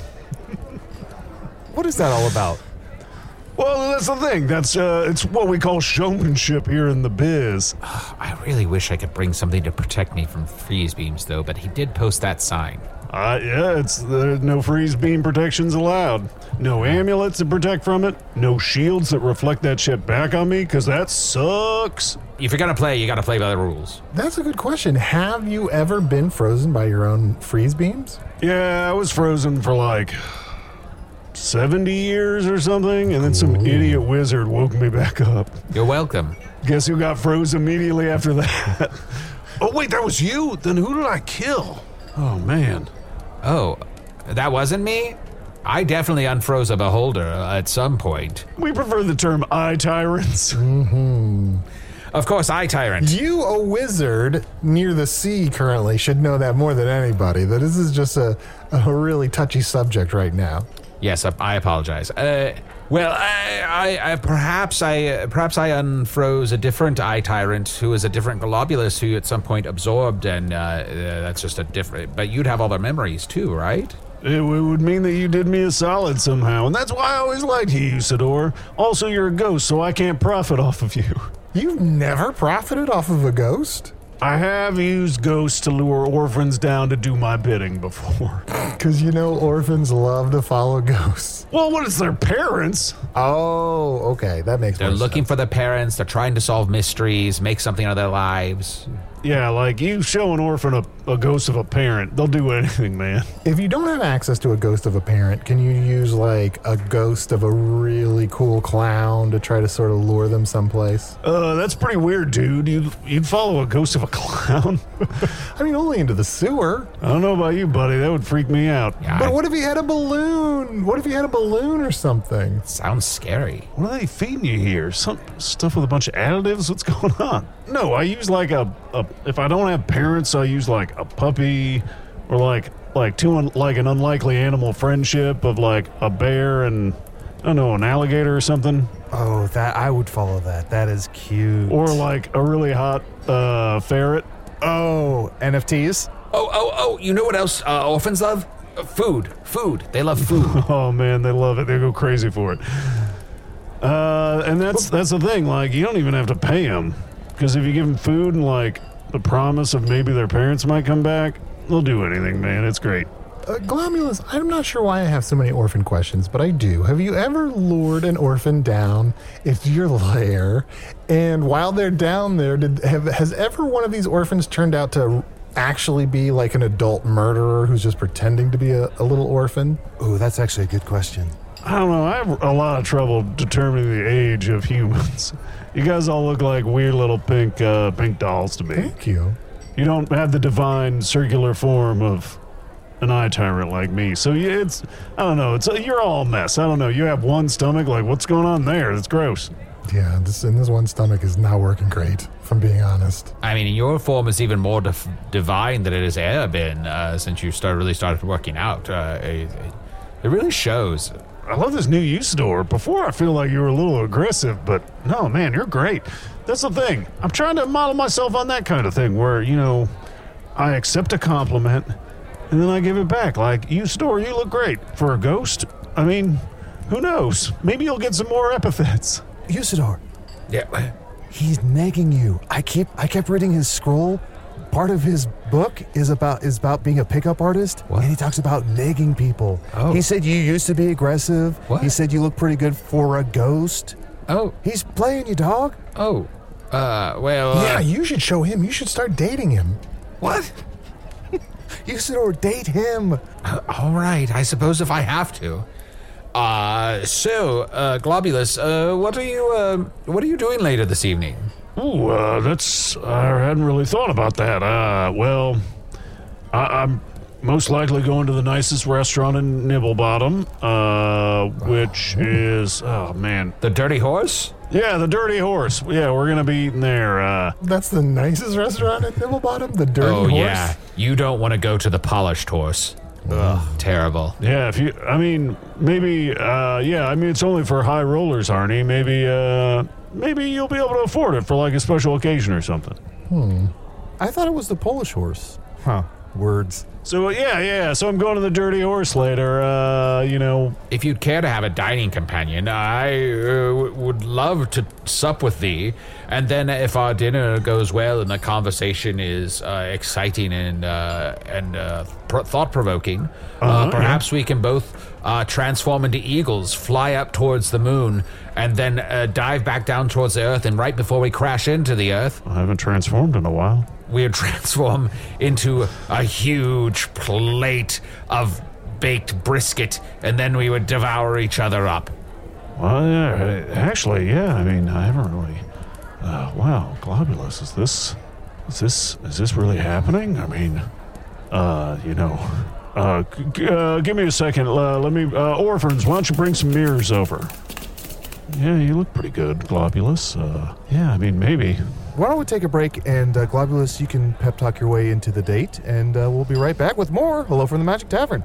What is that all about? Well, that's the thing. That's it's what we call showmanship here in the biz. I really wish I could bring something to protect me from freeze beams, though, but he did post that sign. There's no freeze beam protections allowed. No amulets that protect from it. No shields that reflect that shit back on me, because that sucks. If you're going to play, you got to play by the rules. That's a good question. Have you ever been frozen by your own freeze beams? Yeah, I was frozen for like 70 years or something, and then some idiot wizard woke me back up. You're welcome. Guess who got froze immediately after that? Oh, wait, that was you? Then who did I kill? Oh, man. Oh, that wasn't me? I definitely unfroze a beholder at some point. We prefer the term eye tyrants. Of course, eye tyrant. You, a wizard near the sea currently, should know that more than anybody, that this is just a really touchy subject right now. Yes, I apologize. Perhaps I unfroze a different eye tyrant who is a different Globulus who at some point absorbed, and that's just a different. But you'd have all their memories too, right? It would mean that you did me a solid somehow, and that's why I always liked you, Usador. Also, you're a ghost, so I can't profit off of you. You've never profited off of a ghost? I have used ghosts to lure orphans down to do my bidding before. Because orphans love to follow ghosts. Well, what is their parents? Oh, okay. That makes They're more looking sense. for their parents. They're trying to solve mysteries, make something out of their lives. Yeah, like you show an orphan a ghost of a parent, they'll do anything, man. If you don't have access to a ghost of a parent, can you use like a ghost of a really cool clown to try to sort of lure them someplace? That's pretty weird, dude. You'd follow a ghost of a clown? I mean, only into the sewer. I don't know about you, buddy. That would freak me out. Yeah, But what if he had a balloon? What if he had a balloon or something? sounds scary. What are they feeding you here? Some stuff with a bunch of additives? What's going on? No, I use like if I don't have parents, I use like a puppy or like an unlikely animal friendship of like a bear and, I don't know, an alligator or something. Oh, that I would follow that. That is cute. Or like a really hot ferret. Oh, NFTs? Oh, you know what else orphans love? Food. They love food. Oh man, they love it. They go crazy for it. And that's the thing. Like, you don't even have to pay them, because if you give them food and like the promise of maybe their parents might come back, they'll do anything, man. It's great. Glomulus, I'm not sure why I have so many orphan questions, but I do. Have you ever lured an orphan down into your lair, and while they're down there, has ever one of these orphans turned out to actually be like an adult murderer who's just pretending to be a little orphan? Oh, that's actually a good question. I don't know. I have a lot of trouble determining the age of humans. You guys all look like weird little pink dolls to me. Thank you. You don't have the divine circular form of an eye tyrant like me. So yeah, I don't know. You're all a mess. I don't know. You have one stomach. Like, what's going on there? That's gross. Yeah, this one stomach is not working great, if I'm being honest. I mean, your form is even more divine than it has ever been since you really started working out. It really shows. I love this new Usador. Before, I feel like you were a little aggressive, but no, man, you're great. That's the thing. I'm trying to model myself on that kind of thing where, I accept a compliment and then I give it back. Like, Usador, you look great. For a ghost, I mean, who knows? Maybe you'll get some more epithets. Usador. Yeah. He's nagging you. I kept reading his scroll. Part of his book is about being a pickup artist. What? And he talks about nagging people. Oh. He said you used to be aggressive. What? He said you look pretty good for a ghost. Oh. He's playing you, dog. Oh. Well. Yeah, you should show him. You should start dating him. What? Usador, date him. All right. I suppose if I have to. Globulus, what are you doing later this evening? Ooh, I hadn't really thought about that. I'm most likely going to the nicest restaurant in Nibblebottom, which is, oh man. The Dirty Horse? Yeah, the Dirty Horse. Yeah, we're gonna be eating there. That's the nicest restaurant at Nibblebottom? The Dirty Horse? Oh, yeah. You don't want to go to the Polished Horse. Ugh, terrible. Yeah, it's only for high rollers, Arnie. Maybe you'll be able to afford it for like a special occasion or something. I thought it was the Polish horse. Huh. Words. So, so I'm going to the Dirty Horse later, If you'd care to have a dining companion, I would love to sup with thee. And then if our dinner goes well and the conversation is exciting and thought-provoking, perhaps we can both transform into eagles, fly up towards the moon, and then dive back down towards the Earth. And right before we crash into the Earth... I haven't transformed in a while. We would transform into a huge plate of baked brisket, and then we would devour each other up. Well, yeah, actually, yeah. I mean, I haven't really. Wow, Globulus, is this really happening? I mean, give me a second. Let me. Orphans, why don't you bring some mirrors over? Yeah, you look pretty good, Globulus. Yeah, I mean, maybe. Why don't we take a break, and Globulus, you can pep talk your way into the date, and we'll be right back with more Hello from the Magic Tavern.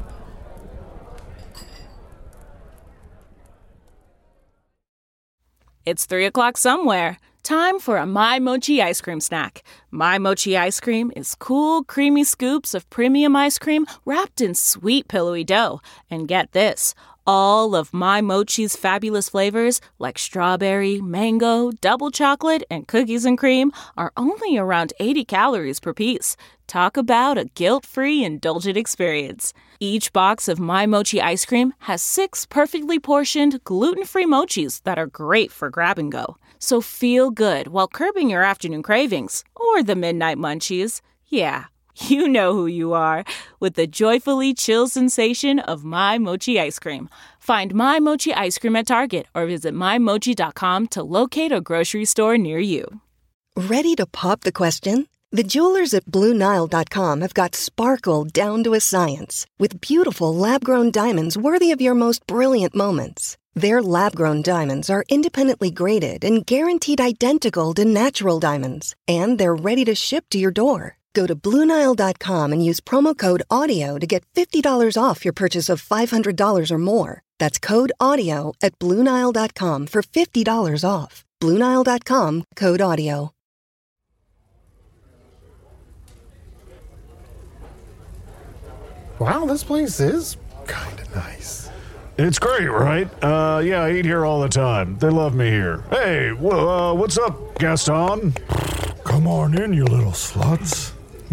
It's 3 o'clock somewhere. Time for a My Mochi ice cream snack. My Mochi ice cream is cool, creamy scoops of premium ice cream wrapped in sweet, pillowy dough. And get this, all of My Mochi's fabulous flavors, like strawberry, mango, double chocolate, and cookies and cream, are only around 80 calories per piece. Talk about a guilt-free, indulgent experience. Each box of My Mochi ice cream has 6 perfectly portioned, gluten-free mochis that are great for grab and go. So feel good while curbing your afternoon cravings or the midnight munchies. Yeah, you know who you are with the joyfully chill sensation of My Mochi ice cream. Find My Mochi ice cream at Target or visit MyMochi.com to locate a grocery store near you. Ready to pop the question? The jewelers at BlueNile.com have got sparkle down to a science with beautiful lab-grown diamonds worthy of your most brilliant moments. Their lab-grown diamonds are independently graded and guaranteed identical to natural diamonds, and they're ready to ship to your door. Go to BlueNile.com and use promo code AUDIO to get $50 off your purchase of $500 or more. That's code AUDIO at BlueNile.com for $50 off. BlueNile.com, code AUDIO. Wow, this place is kind of nice. It's great, right? Yeah, I eat here all the time. They love me here. Hey, what's up, Gaston? Come on in, you little sluts.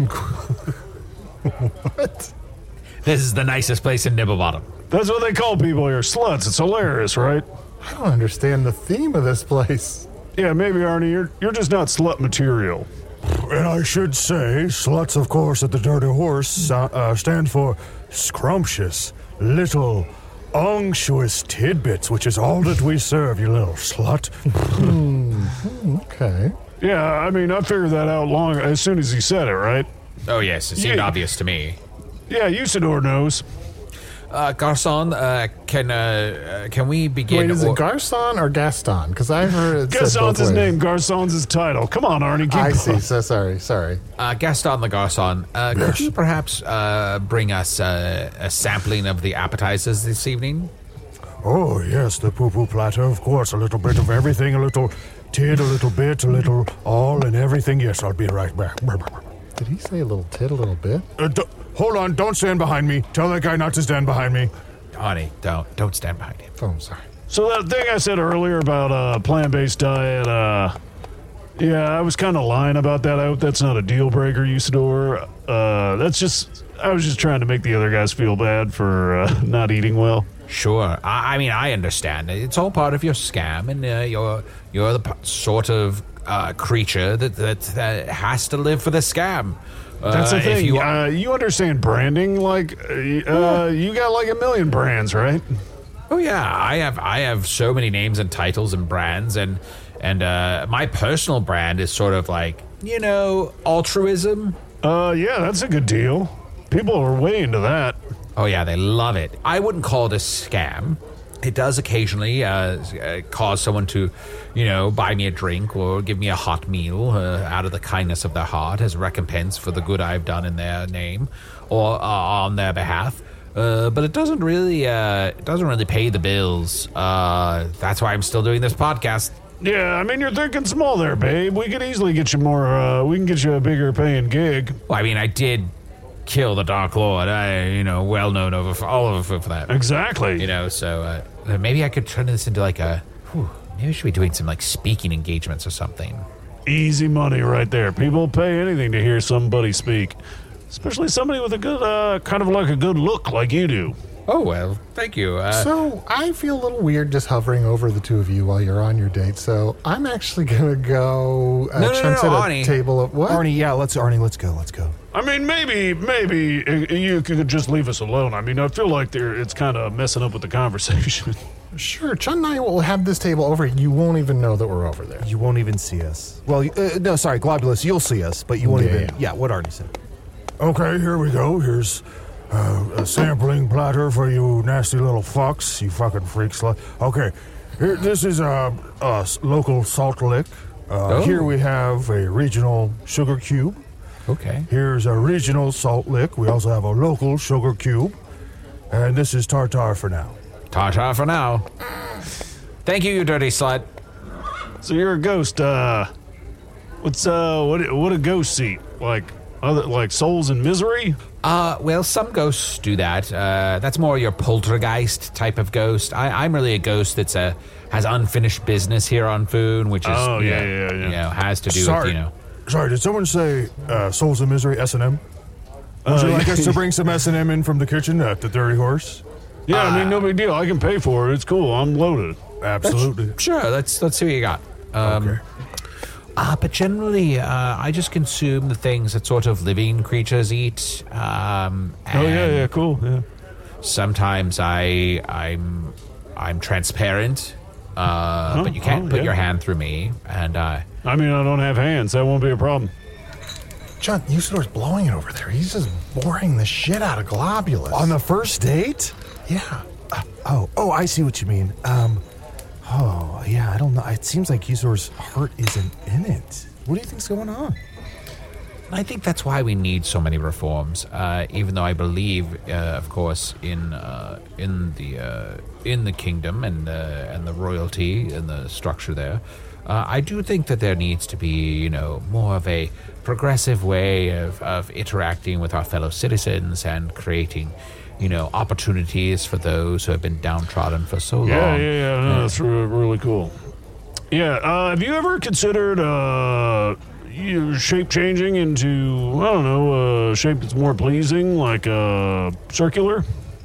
What? This is the nicest place in Nibblebottom. That's what they call people here, sluts. It's hilarious, right? I don't understand the theme of this place. Yeah, maybe, Arnie, you're just not slut material. And I should say, sluts, of course, at the Dirty Horse stand for scrumptious, little, unctuous tidbits, which is all that we serve, you little slut. Okay. Yeah, I mean, I figured that out as soon as he said it, right? Oh, yes, it seemed obvious to me. Yeah, Usador knows. Garçon, can we begin? Wait, is it Garçon or Gaston? Because I heard it Gaston's his name, Garçon's his title. Come on, Arnie, keep I going. see, so sorry. Gaston the Garçon, could you perhaps bring us a sampling of the appetizers this evening? Oh, yes, the poo-poo platter, of course. A little bit of everything, a little tid, a little bit, a little all and everything. Yes, I'll be right back. Did he say a little tit, a little bit? Hold on, don't stand behind me. Tell that guy not to stand behind me. Honey, don't stand behind him. Oh, I'm sorry. So that thing I said earlier about plant-based diet, yeah, I was kind of lying about that. I hope that's not a deal breaker, Usador. I was just trying to make the other guys feel bad for not eating well. Sure. I mean, I understand. It's all part of your scam, and you're the sort of creature that has to live for the scam. That's the thing. You understand branding, like you got like a million brands, right? Oh yeah, I have so many names and titles and brands, and my personal brand is sort of like, altruism. Yeah, that's a good deal. People are way into that. Oh yeah, they love it. I wouldn't call it a scam. It does occasionally cause someone to, buy me a drink or give me a hot meal out of the kindness of their heart as recompense for the good I've done in their name or on their behalf. But it doesn't really pay the bills. That's why I'm still doing this podcast. Yeah, I mean, you're thinking small there, babe. We could easily get you more. We can get you a bigger paying gig. Well, I mean, I did kill the Dark Lord. Well known all over for that. Exactly. So maybe I could turn this into like maybe we should be doing some like speaking engagements or something. Easy money right there. People pay anything to hear somebody speak, especially somebody with a good, kind of like a good look like you do. Oh, well, thank you. So I feel a little weird just hovering over the two of you while you're on your date, so I'm actually going to go No, a table of what? Arnie, let's go. I mean, maybe you could just leave us alone. I mean, I feel like it's kind of messing up with the conversation. Sure, Chun and I will have this table over. You won't even know that we're over there. You won't even see us. Well, no, sorry, Globulus, you'll see us, but you won't even... Yeah, what Arnie said. Okay, here we go. Here's a sampling platter for you nasty little fucks, you fucking freaks. Okay, this is a local salt lick. Here we have a regional sugar cube. Okay. Here's a regional salt lick. We also have a local sugar cube. And this is tartar for now. Tartar for now. Thank you, you dirty slut. So you're a ghost. What do ghosts eat? Like souls in misery? Well, some ghosts do that. That's more your poltergeist type of ghost. I'm really a ghost that's has unfinished business here on Foon, which is has to do with Sorry, did someone say souls in misery S&M? Would you like us to bring some S&M in from the kitchen at the Dirty Horse? Yeah, I mean, no big deal. I can pay for it. It's cool. I'm loaded. Absolutely. Sure. Let's see what you got. Okay. But generally, I just consume the things that sort of living creatures eat. Cool. Yeah. Sometimes I'm transparent, but you can't put your hand through me. And I don't have hands. That won't be a problem. John, Usador's blowing it over there. He's just boring the shit out of Globulus. On the first date? Yeah. I see what you mean. I don't know. It seems like Usador's heart isn't in it. What do you think's going on? I think that's why we need so many reforms. Even though I believe, of course, in the kingdom and the royalty and the structure there, I do think that there needs to be, more of a progressive way of interacting with our fellow citizens and creating, opportunities for those who have been downtrodden for so long. No, that's really cool. Yeah, have you ever considered shape changing into, a shape that's more pleasing, like circular?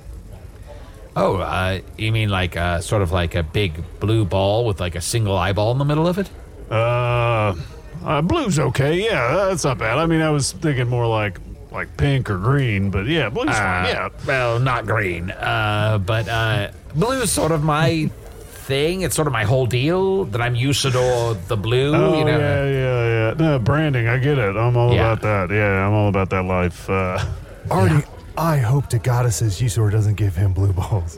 Oh, you mean like sort of like a big blue ball with like a single eyeball in the middle of it? Blue's okay. Yeah, that's not bad. I was thinking more like pink or green, but yeah, blue's fine. Yeah. Well, not green. But blue's sort of my thing. It's sort of my whole deal that I'm Usador the Blue. Oh, yeah. No, branding, I get it. I'm all about that. Yeah, I'm all about that life. Arnie, I hope to goddesses Usador doesn't give him blue balls.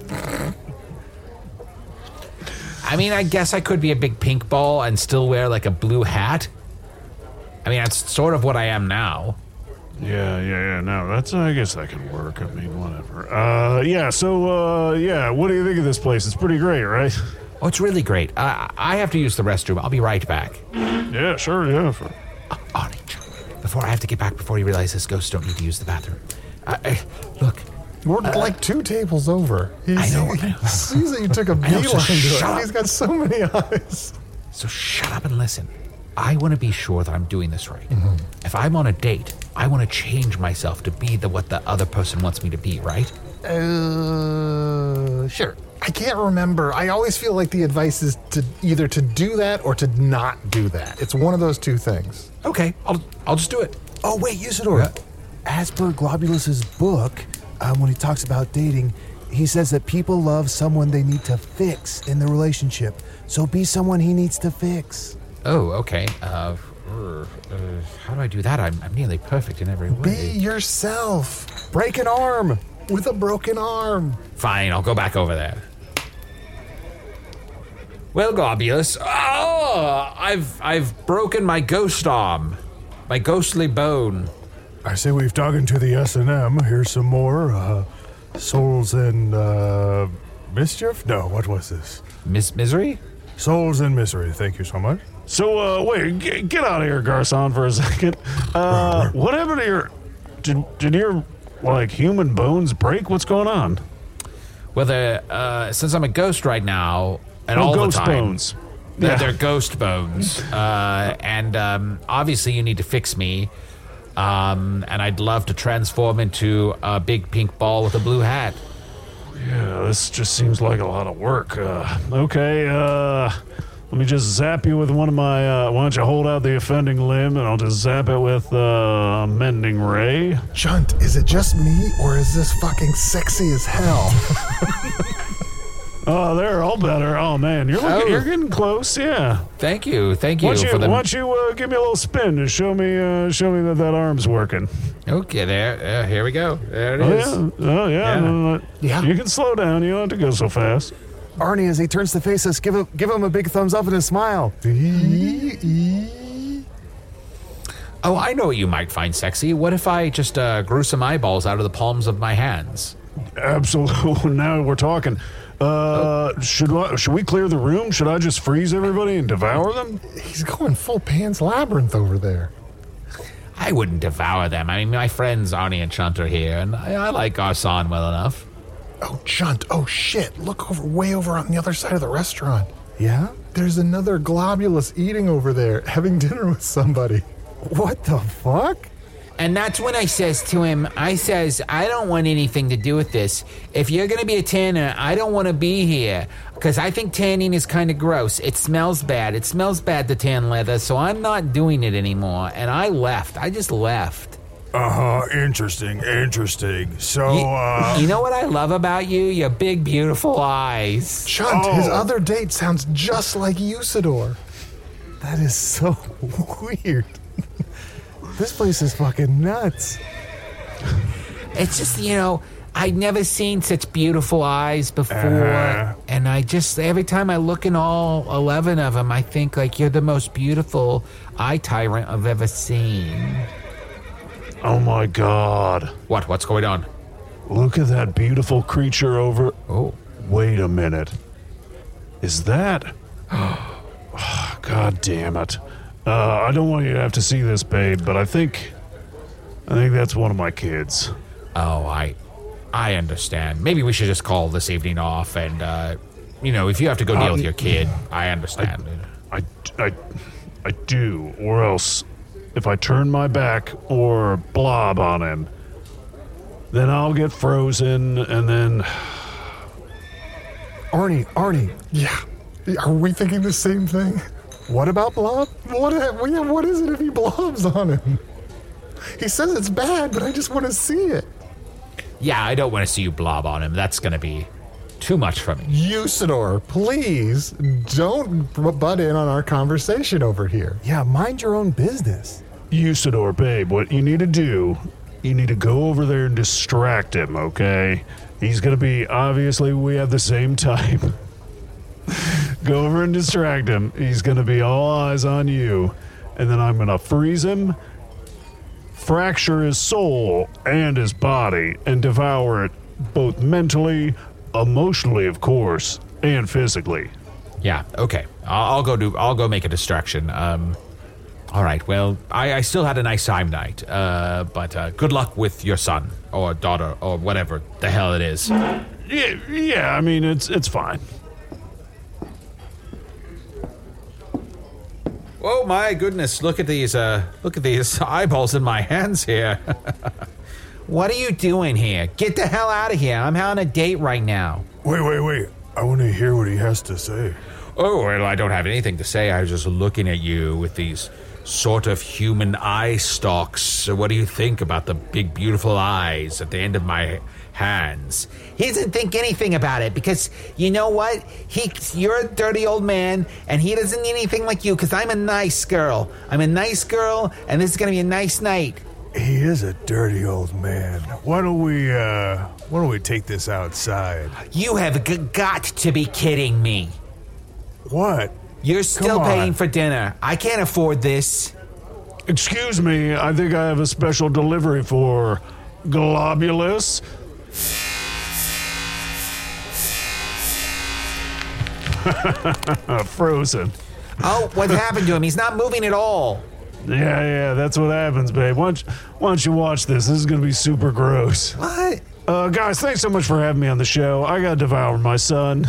I guess I could be a big pink ball and still wear like a blue hat. That's sort of what I am now. Yeah. No, I guess that can work. Whatever. So, what do you think of this place? It's pretty great, right? Oh, it's really great. I have to use the restroom. I'll be right back. Yeah, sure, yeah. Arnie, before I have to get back before you realize this ghost don't need to use the bathroom. Look. We're like 2 tables over. I know. He sees that you took a beeline to it. He's got so many eyes. So shut up and listen. I want to be sure that I'm doing this right. Mm-hmm. If I'm on a date, I want to change myself to be what the other person wants me to be, right? Sure. I can't remember. I always feel like the advice is to either to do that or to not do that. It's one of those 2 things. Okay, I'll just do it. Oh, wait, Usador. As per Globulus's book, when he talks about dating, he says that people love someone they need to fix in the relationship. So be someone he needs to fix. Oh, okay. How do I do that? I'm nearly perfect in every way. Be yourself. Break an arm. With a broken arm. Fine, I'll go back over there. Well, Globulus, I've broken my ghost arm. My ghostly bone. I say we've dug into the S&M. Here's some more. Souls in mischief? No, what was this? Misery? Souls in misery. Thank you so much. So, wait, get out of here, Garcon, for a second. What happened to your... Did your, human bones break? What's going on? Well, since I'm a ghost right now, and all ghost the time... bones. They're ghost bones. And obviously you need to fix me. And I'd love to transform into a big pink ball with a blue hat. Yeah, this just seems like a lot of work. Okay, let me just zap you with one of my, why don't you hold out the offending limb and I'll just zap it with a mending ray. Chunt, is it just me or is this fucking sexy as hell? Oh, they're all better. Oh man, you're getting close. Yeah. Thank you. Why don't you give me a little spin to show me that arm's working? Okay, there. Here we go. There it is. Yeah. You can slow down. You don't have to go so fast. Arnie, as he turns to face us, give him a big thumbs up and a smile. Oh, I know what you might find sexy. What if I just grew some eyeballs out of the palms of my hands? Absolutely. Now we're talking. Should we clear the room? Should I just freeze everybody and devour them? He's going full Pan's Labyrinth over there. I wouldn't devour them. My friends Arnie and Chunt are here, and I like Garcon well enough. Oh, Chunt. Oh, shit. Look way over on the other side of the restaurant. Yeah? There's another Globulus eating over there, having dinner with somebody. What the fuck? And that's when I says to him, I don't want anything to do with this. If you're going to be a tanner, I don't want to be here. Because I think tanning is kind of gross. It smells bad. It smells bad to tan leather, so I'm not doing it anymore. And I left. I just left. Interesting. So, You know what I love about you? Your big, beautiful eyes. Chunt, his other date sounds just like Usador. That is so weird. This place is fucking nuts. It's just, I'd never seen such beautiful eyes before. And every time I look in all 11 of them, I think, like, you're the most beautiful eye tyrant I've ever seen. Oh my God. What's going on? Look at that beautiful creature over... Oh. Wait a minute. Is that... God damn it. I don't want you to have to see this, babe, but I think that's one of my kids. Oh, I understand. Maybe we should just call this evening off and, if you have to go deal with your kid, I understand. I do, or else if I turn my back or blob on him, then I'll get frozen and then... Arnie. Yeah. Are we thinking the same thing? What about blob? What is it if he blobs on him? He says it's bad, but I just want to see it. Yeah, I don't want to see you blob on him. That's going to be too much for me. Usador, please don't butt in on our conversation over here. Yeah, mind your own business. Usador, babe, what you need to do, you need to go over there and distract him, okay? He's going to be, obviously, we have the same type. Go over and distract him. He's going to be all eyes on you. And then I'm going to freeze him, fracture his soul and his body, and devour it both mentally, emotionally, of course, and physically. Yeah, okay. I'll go make a distraction. All right, well, I still had a nice time night, but good luck with your son or daughter or whatever the hell it is. Yeah, I mean, it's fine. Oh my goodness, look at these eyeballs in my hands here. What are you doing here? Get the hell out of here. I'm on a date right now. Wait. I want to hear what he has to say. Oh, well, I don't have anything to say. I was just looking at you with these sort of human eye stalks. So what do you think about the big, beautiful eyes at the end of my hands? He doesn't think anything about it because, you know what? You're a dirty old man, and he doesn't need anything like you because I'm a nice girl. I'm a nice girl, and this is going to be a nice night. He is a dirty old man. Why don't we take this outside? You have got to be kidding me. What? You're still paying for dinner. I can't afford this. Excuse me, I think I have a special delivery for Globulus. Frozen. Oh, what happened to him? He's not moving at all. Yeah, that's what happens, babe. Why don't you watch this? This is going to be super gross. What? Guys, thanks so much for having me on the show. I got to devour my son.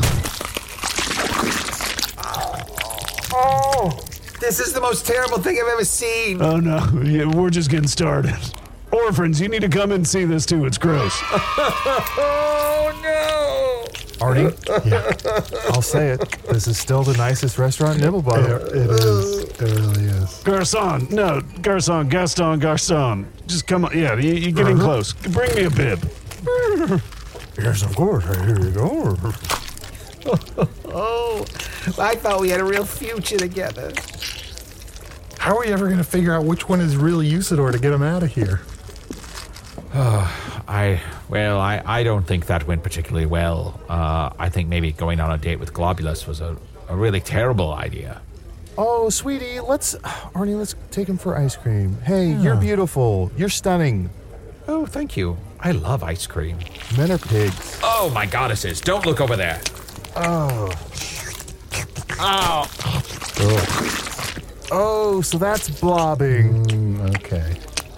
Oh, this is the most terrible thing I've ever seen. Oh, no. Yeah, we're just getting started. Orphans, you need to come and see this, too. It's gross. Oh, no. Arnie? Yeah. I'll say it. This is still the nicest restaurant in Nibblebottom. It is. It really is. Gaston. Just come on. Yeah, you're getting close. Bring me a bib. Yes, of course. Here you go. Oh, I thought we had a real future together. How are we ever going to figure out which one is really Usador to get him out of here? I don't think that went particularly well. I think maybe going on a date with Globulus was a really terrible idea. Oh, sweetie, let's take him for ice cream. Hey, you're beautiful. You're stunning. Oh, thank you. I love ice cream. Men are pigs. Oh, my goddesses. Don't look over there. Oh. Oh. Oh, so that's blobbing. Okay.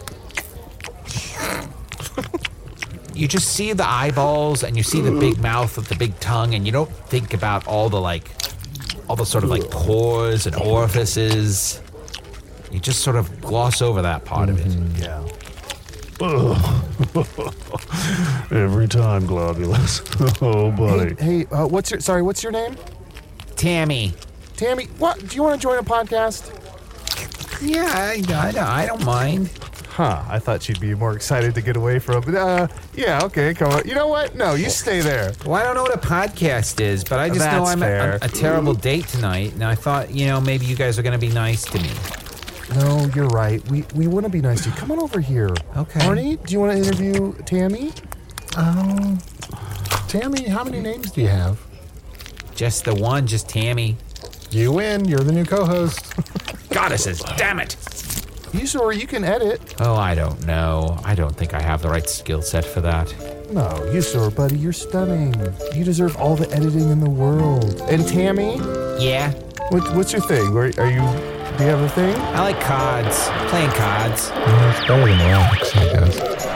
You just see the eyeballs and you see the big mouth with the big tongue, and you don't think about all the sort of like pores and orifices. You just sort of gloss over that part of it. Yeah. Every time, Globulus. Oh, buddy. Hey, what's your name? Tammy. Tammy, what? Do you want to join a podcast? Yeah, I don't mind. Huh, I thought she'd be more excited to get away from yeah, okay, come on. You know what? No, you stay there. Well, I don't know what a podcast is, but I just know I'm a terrible date tonight, and I thought, maybe you guys are going to be nice to me. No, you're right. We want to be nice to you. Come on over here. Okay. Arnie, do you want to interview Tammy? Tammy, how many names do you have? Just the one, just Tammy. You win. You're the new co-host. Goddesses, damn it! Usador, you can edit. Oh, I don't know. I don't think I have the right skill set for that. No, Usador, buddy, you're stunning. You deserve all the editing in the world. And Tammy? Yeah? What's your thing? Do you have a thing? I like cards. Playing cards. It's better than rocks, I guess.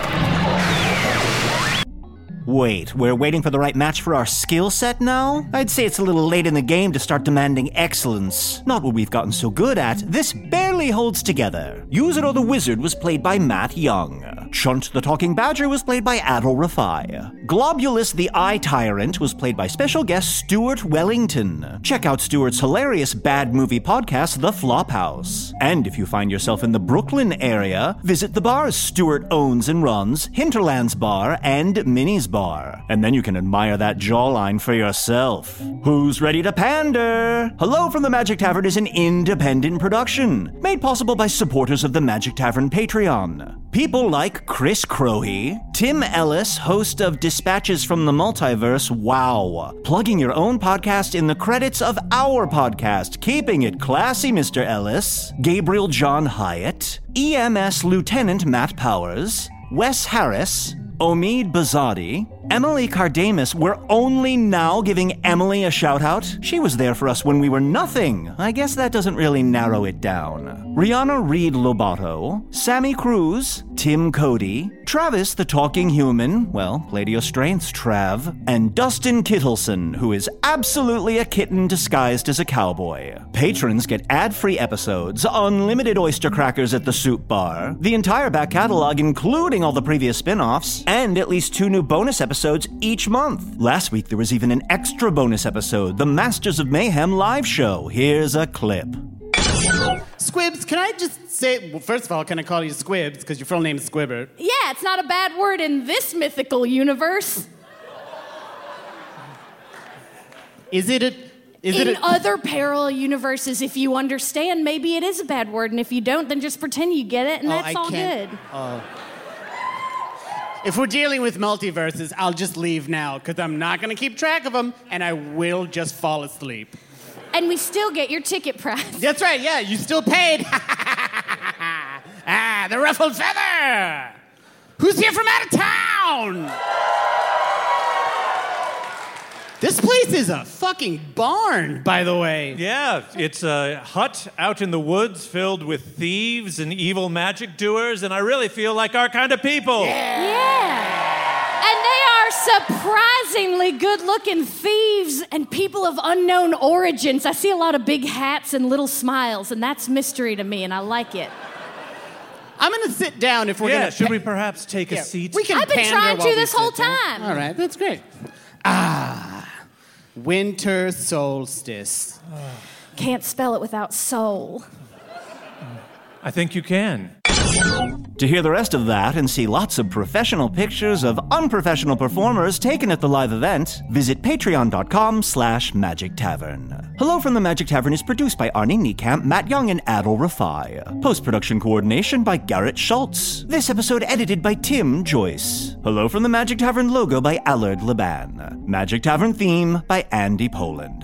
Wait, we're waiting for the right match for our skill set now? I'd say it's a little late in the game to start demanding excellence. Not what we've gotten so good at. This barely holds together. Usador the Wizard was played by Matt Young. Chunt the Talking Badger was played by Adol Rafai. Globulus the Eye Tyrant was played by special guest Stuart Wellington. Check out Stuart's hilarious bad movie podcast, The Flophouse. And if you find yourself in the Brooklyn area, visit the bars Stuart owns and runs, Hinterlands Bar and Minnie's Bar. And then you can admire that jawline for yourself. Who's ready to pander? Hello from the Magic Tavern is an independent production, made possible by supporters of the Magic Tavern Patreon. People like Chris Crohy, Tim Ellis, host of Dispatches from the Multiverse, wow, plugging your own podcast in the credits of our podcast, keeping it classy, Mr. Ellis, Gabriel John Hyatt, EMS Lieutenant Matt Powers, Wes Harris, Omid Bazadi, Emily Cardamus. We're only now giving Emily a shout out. She was there for us when we were nothing. I guess that doesn't really narrow it down. Rihanna Reed Lobato, Sammy Cruz, Tim Cody, Travis the Talking Human, well, play to your strengths, Trav, and Dustin Kittleson, who is absolutely a kitten disguised as a cowboy. Patrons get ad-free episodes, unlimited oyster crackers at the soup bar, the entire back catalog including all the previous spin-offs, and at least 2 new bonus episodes each month. Last week there was even an extra bonus episode, the Masters of Mayhem live show. Here's a clip. Squibs, can I just say, well, first of all, can I call you Squibs, because your full name is Squibbert? Yeah, it's not a bad word in this mythical universe. In other parallel universes, if you understand, maybe it is a bad word, and if you don't, then just pretend you get it, and that's all good. If we're dealing with multiverses, I'll just leave now, because I'm not going to keep track of them, and I will just fall asleep. And we still get your ticket price. That's right, yeah, you still paid. The ruffled feather! Who's here from out of town? This place is a fucking barn, by the way. Yeah, it's a hut out in the woods filled with thieves and evil magic doers, and I really feel like our kind of people. Yeah. And they are surprisingly good-looking thieves and people of unknown origins. I see a lot of big hats and little smiles, and that's mystery to me, and I like it. I'm going to sit down if we're going to... should we perhaps take a seat? We can I've been trying to this whole time. All right, that's great. Winter solstice. Can't spell it without soul. I think you can. To hear the rest of that and see lots of professional pictures of unprofessional performers taken at the live event, visit patreon.com/Magic Tavern. Hello from the Magic Tavern is produced by Arnie Niekamp, Matt Young, and Adol Rafai. Post-production coordination by Garrett Schultz. This episode edited by Tim Joyce. Hello from the Magic Tavern logo by Allard Laban. Magic Tavern theme by Andy Poland.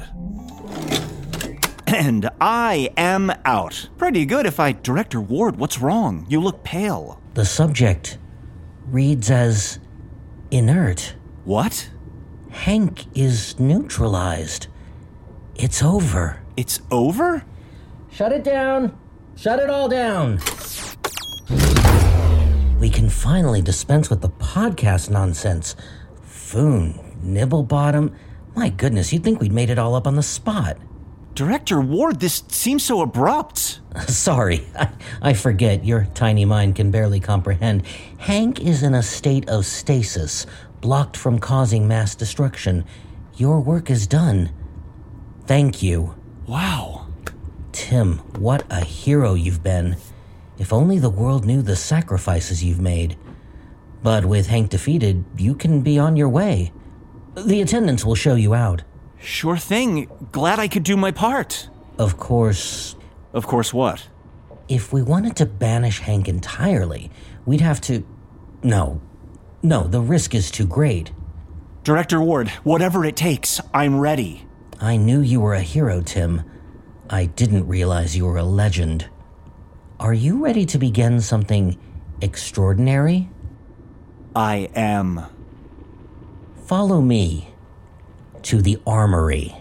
And I am out. Pretty good if I... Director Ward, what's wrong? You look pale. The subject reads as inert. What? Hank is neutralized. It's over. It's over? Shut it down. Shut it all down. We can finally dispense with the podcast nonsense. Foon, Nibblebottom. My goodness, you'd think we'd made it all up on the spot. Director Ward, this seems so abrupt. Sorry, I forget. Your tiny mind can barely comprehend. Hank is in a state of stasis, blocked from causing mass destruction. Your work is done. Thank you. Wow. Tim, what a hero you've been. If only the world knew the sacrifices you've made. But with Hank defeated, you can be on your way. The attendants will show you out. Sure thing. Glad I could do my part. Of course... Of course what? If we wanted to banish Hank entirely, we'd have to... No, the risk is too great. Director Ward, whatever it takes, I'm ready. I knew you were a hero, Tim. I didn't realize you were a legend. Are you ready to begin something extraordinary? I am. Follow me to the armory.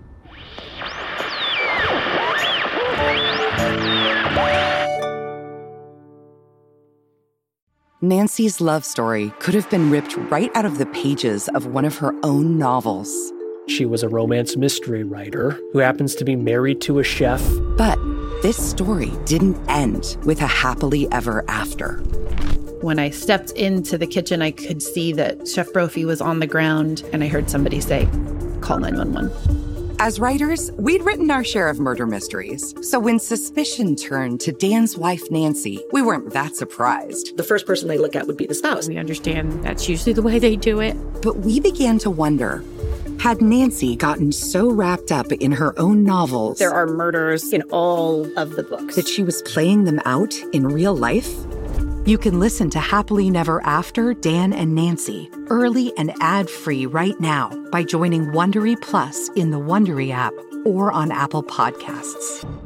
Nancy's love story could have been ripped right out of the pages of one of her own novels. She was a romance mystery writer who happens to be married to a chef. But this story didn't end with a happily ever after. When I stepped into the kitchen, I could see that Chef Brophy was on the ground, and I heard somebody say, "Call 911." As writers, we'd written our share of murder mysteries. So when suspicion turned to Dan's wife, Nancy, we weren't that surprised. The first person they look at would be the spouse. We understand that's usually the way they do it. But we began to wonder, had Nancy gotten so wrapped up in her own novels... There are murders in all of the books. ...that she was playing them out in real life? You can listen to Happily Never After, Dan and Nancy, early and ad-free right now by joining Wondery Plus in the Wondery app or on Apple Podcasts.